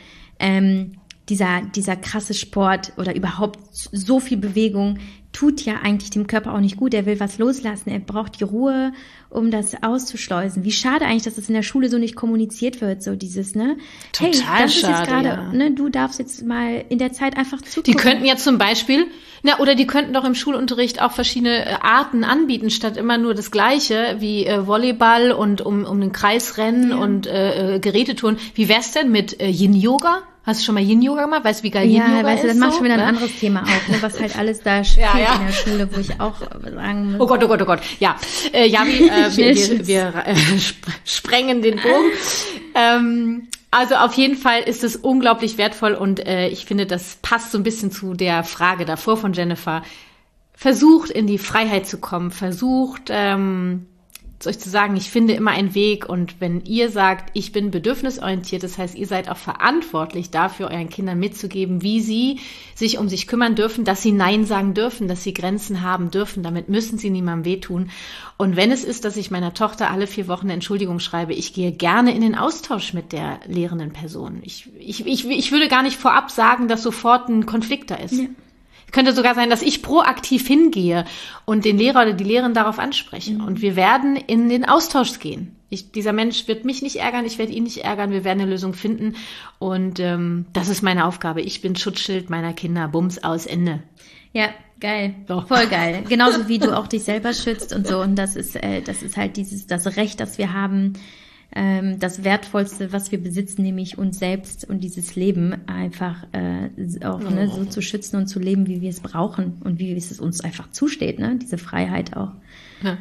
Speaker 3: dieser krasse Sport oder überhaupt so viel Bewegung tut ja eigentlich dem Körper auch nicht gut. Er will was loslassen. Er braucht die Ruhe, um das auszuschleusen. Wie schade eigentlich, dass das in der Schule so nicht kommuniziert wird, so dieses, ne?
Speaker 1: Total
Speaker 3: hey, das
Speaker 1: schade,
Speaker 3: ist jetzt gerade,
Speaker 1: ja.
Speaker 3: Ne, du darfst jetzt mal in der Zeit einfach zugucken.
Speaker 1: Die könnten ja zum Beispiel, oder die könnten doch im Schulunterricht auch verschiedene Arten anbieten, statt immer nur das Gleiche, wie Volleyball und um den Kreis rennen und Gerätetouren. Wie wär's denn mit Yin-Yoga? Hast du schon mal Yin-Yoga gemacht? Weißt du, wie geil Yin-Yoga ist?
Speaker 3: Ja, weißt du, das macht schon wieder ein anderes Thema auch, ne, was halt alles da spielt in der Schule, wo ich auch sagen muss.
Speaker 1: Oh Gott. Ja, Javi, wir sprengen den Bogen. Also auf jeden Fall ist es unglaublich wertvoll und ich finde, das passt so ein bisschen zu der Frage davor von Jennifer. Versucht in die Freiheit zu kommen, versucht euch zu sagen, ich finde immer einen Weg und wenn ihr sagt, ich bin bedürfnisorientiert, das heißt, ihr seid auch verantwortlich dafür, euren Kindern mitzugeben, wie sie sich um sich kümmern dürfen, dass sie Nein sagen dürfen, dass sie Grenzen haben dürfen, damit müssen sie niemandem wehtun. Und wenn es ist, dass ich meiner Tochter alle 4 Wochen eine Entschuldigung schreibe, ich gehe gerne in den Austausch mit der lehrenden Person. Ich würde gar nicht vorab sagen, dass sofort ein Konflikt da ist. Ja. Könnte sogar sein, dass ich proaktiv hingehe und den Lehrer oder die Lehrerin darauf anspreche. Und wir werden in den Austausch gehen. Dieser Mensch wird mich nicht ärgern, ich werde ihn nicht ärgern, wir werden eine Lösung finden. Und das ist meine Aufgabe. Ich bin Schutzschild meiner Kinder. Bums, aus, Ende.
Speaker 3: Ja, geil.
Speaker 1: So.
Speaker 3: Voll geil. Genauso wie du auch dich selber schützt und so. Und das ist halt das Recht, das wir haben, das Wertvollste, was wir besitzen, nämlich uns selbst und dieses Leben einfach auch so zu schützen und zu leben, wie wir es brauchen und wie es uns einfach zusteht, ne? Diese Freiheit auch.
Speaker 1: Ja.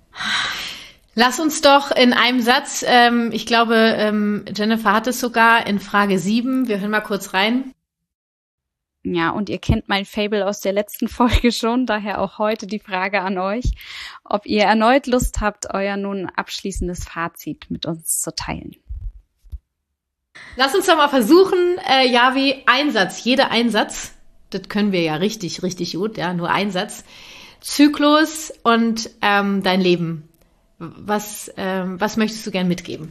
Speaker 1: Lass uns doch in einem Satz, ich glaube, Jennifer hat es sogar in Frage 7, wir hören mal kurz rein.
Speaker 2: Ja, und ihr kennt mein Fable aus der letzten Folge schon, daher auch heute die Frage an euch, ob ihr erneut Lust habt, euer nun abschließendes Fazit mit uns zu teilen.
Speaker 1: Lass uns doch mal versuchen, Javi, jeder Einsatz, das können wir ja richtig, richtig gut, ja, nur ein Satz, Zyklus und dein Leben. Was möchtest du gern mitgeben?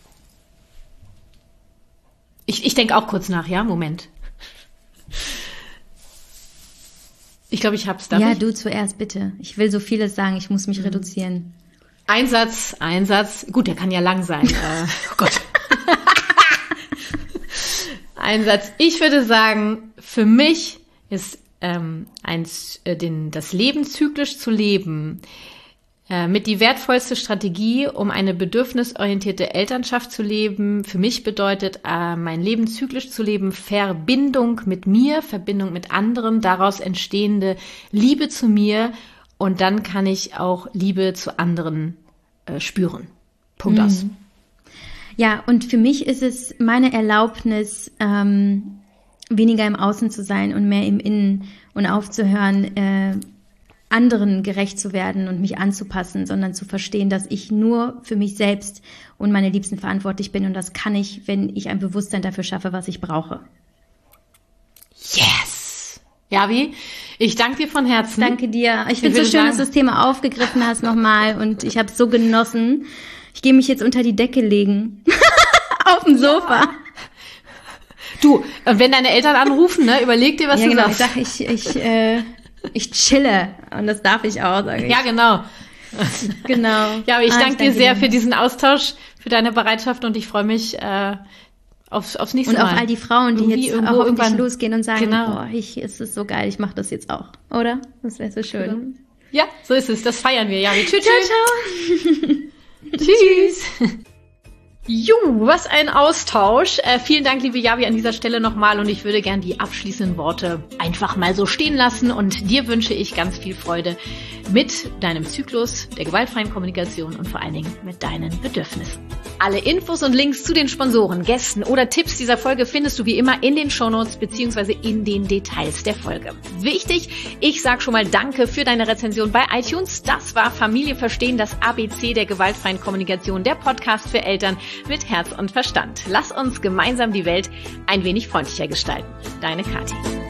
Speaker 1: Ich denke auch kurz nach, ja, Moment. Ich glaube, ich hab's da.
Speaker 3: Ja, du zuerst, bitte. Ich will so vieles sagen, ich muss mich reduzieren.
Speaker 1: Ein Satz. Gut, der kann ja lang sein. Oh Gott. Ein Satz. Ich würde sagen, für mich ist das Leben zyklisch zu leben mit die wertvollste Strategie, um eine bedürfnisorientierte Elternschaft zu leben. Für mich bedeutet mein Leben zyklisch zu leben Verbindung mit mir, Verbindung mit anderen, daraus entstehende Liebe zu mir und dann kann ich auch Liebe zu anderen spüren. Punkt aus.
Speaker 3: Ja, und für mich ist es meine Erlaubnis, weniger im Außen zu sein und mehr im Innen und aufzuhören, anderen gerecht zu werden und mich anzupassen, sondern zu verstehen, dass ich nur für mich selbst und meine Liebsten verantwortlich bin. Und das kann ich, wenn ich ein Bewusstsein dafür schaffe, was ich brauche.
Speaker 1: Yes! Javi, ich danke dir von Herzen.
Speaker 3: Danke dir. Ich finde es so schön, dass du das Thema aufgegriffen hast nochmal und ich habe es so genossen. Ich gehe mich jetzt unter die Decke legen. Auf dem Sofa. Ja.
Speaker 1: Du, wenn deine Eltern anrufen, ne, überleg dir, was du sagst.
Speaker 3: Ja, genau. Ich sag, ich chille und das darf ich auch, sage ich.
Speaker 1: Ja, genau.
Speaker 3: Genau.
Speaker 1: Ja, aber ich danke dir sehr für diesen Austausch, für deine Bereitschaft und ich freue mich aufs nächste Mal.
Speaker 3: Und auf all die Frauen, die jetzt auch irgendwann losgehen und sagen, genau. Es ist so geil, ich mache das jetzt auch, oder? Das wäre so schön. Genau.
Speaker 1: Ja, so ist es, das feiern wir. Ja, tschüss.
Speaker 3: Ciao, ciao.
Speaker 1: Tschüss. Was ein Austausch. Vielen Dank, liebe Javi, an dieser Stelle nochmal und ich würde gern die abschließenden Worte einfach mal so stehen lassen und dir wünsche ich ganz viel Freude mit deinem Zyklus der gewaltfreien Kommunikation und vor allen Dingen mit deinen Bedürfnissen. Alle Infos und Links zu den Sponsoren, Gästen oder Tipps dieser Folge findest du wie immer in den Shownotes bzw. in den Details der Folge. Wichtig, ich sag schon mal Danke für deine Rezension bei iTunes. Das war Familie verstehen, das ABC der gewaltfreien Kommunikation, der Podcast für Eltern mit Herz und Verstand. Lass uns gemeinsam die Welt ein wenig freundlicher gestalten. Deine Kathi.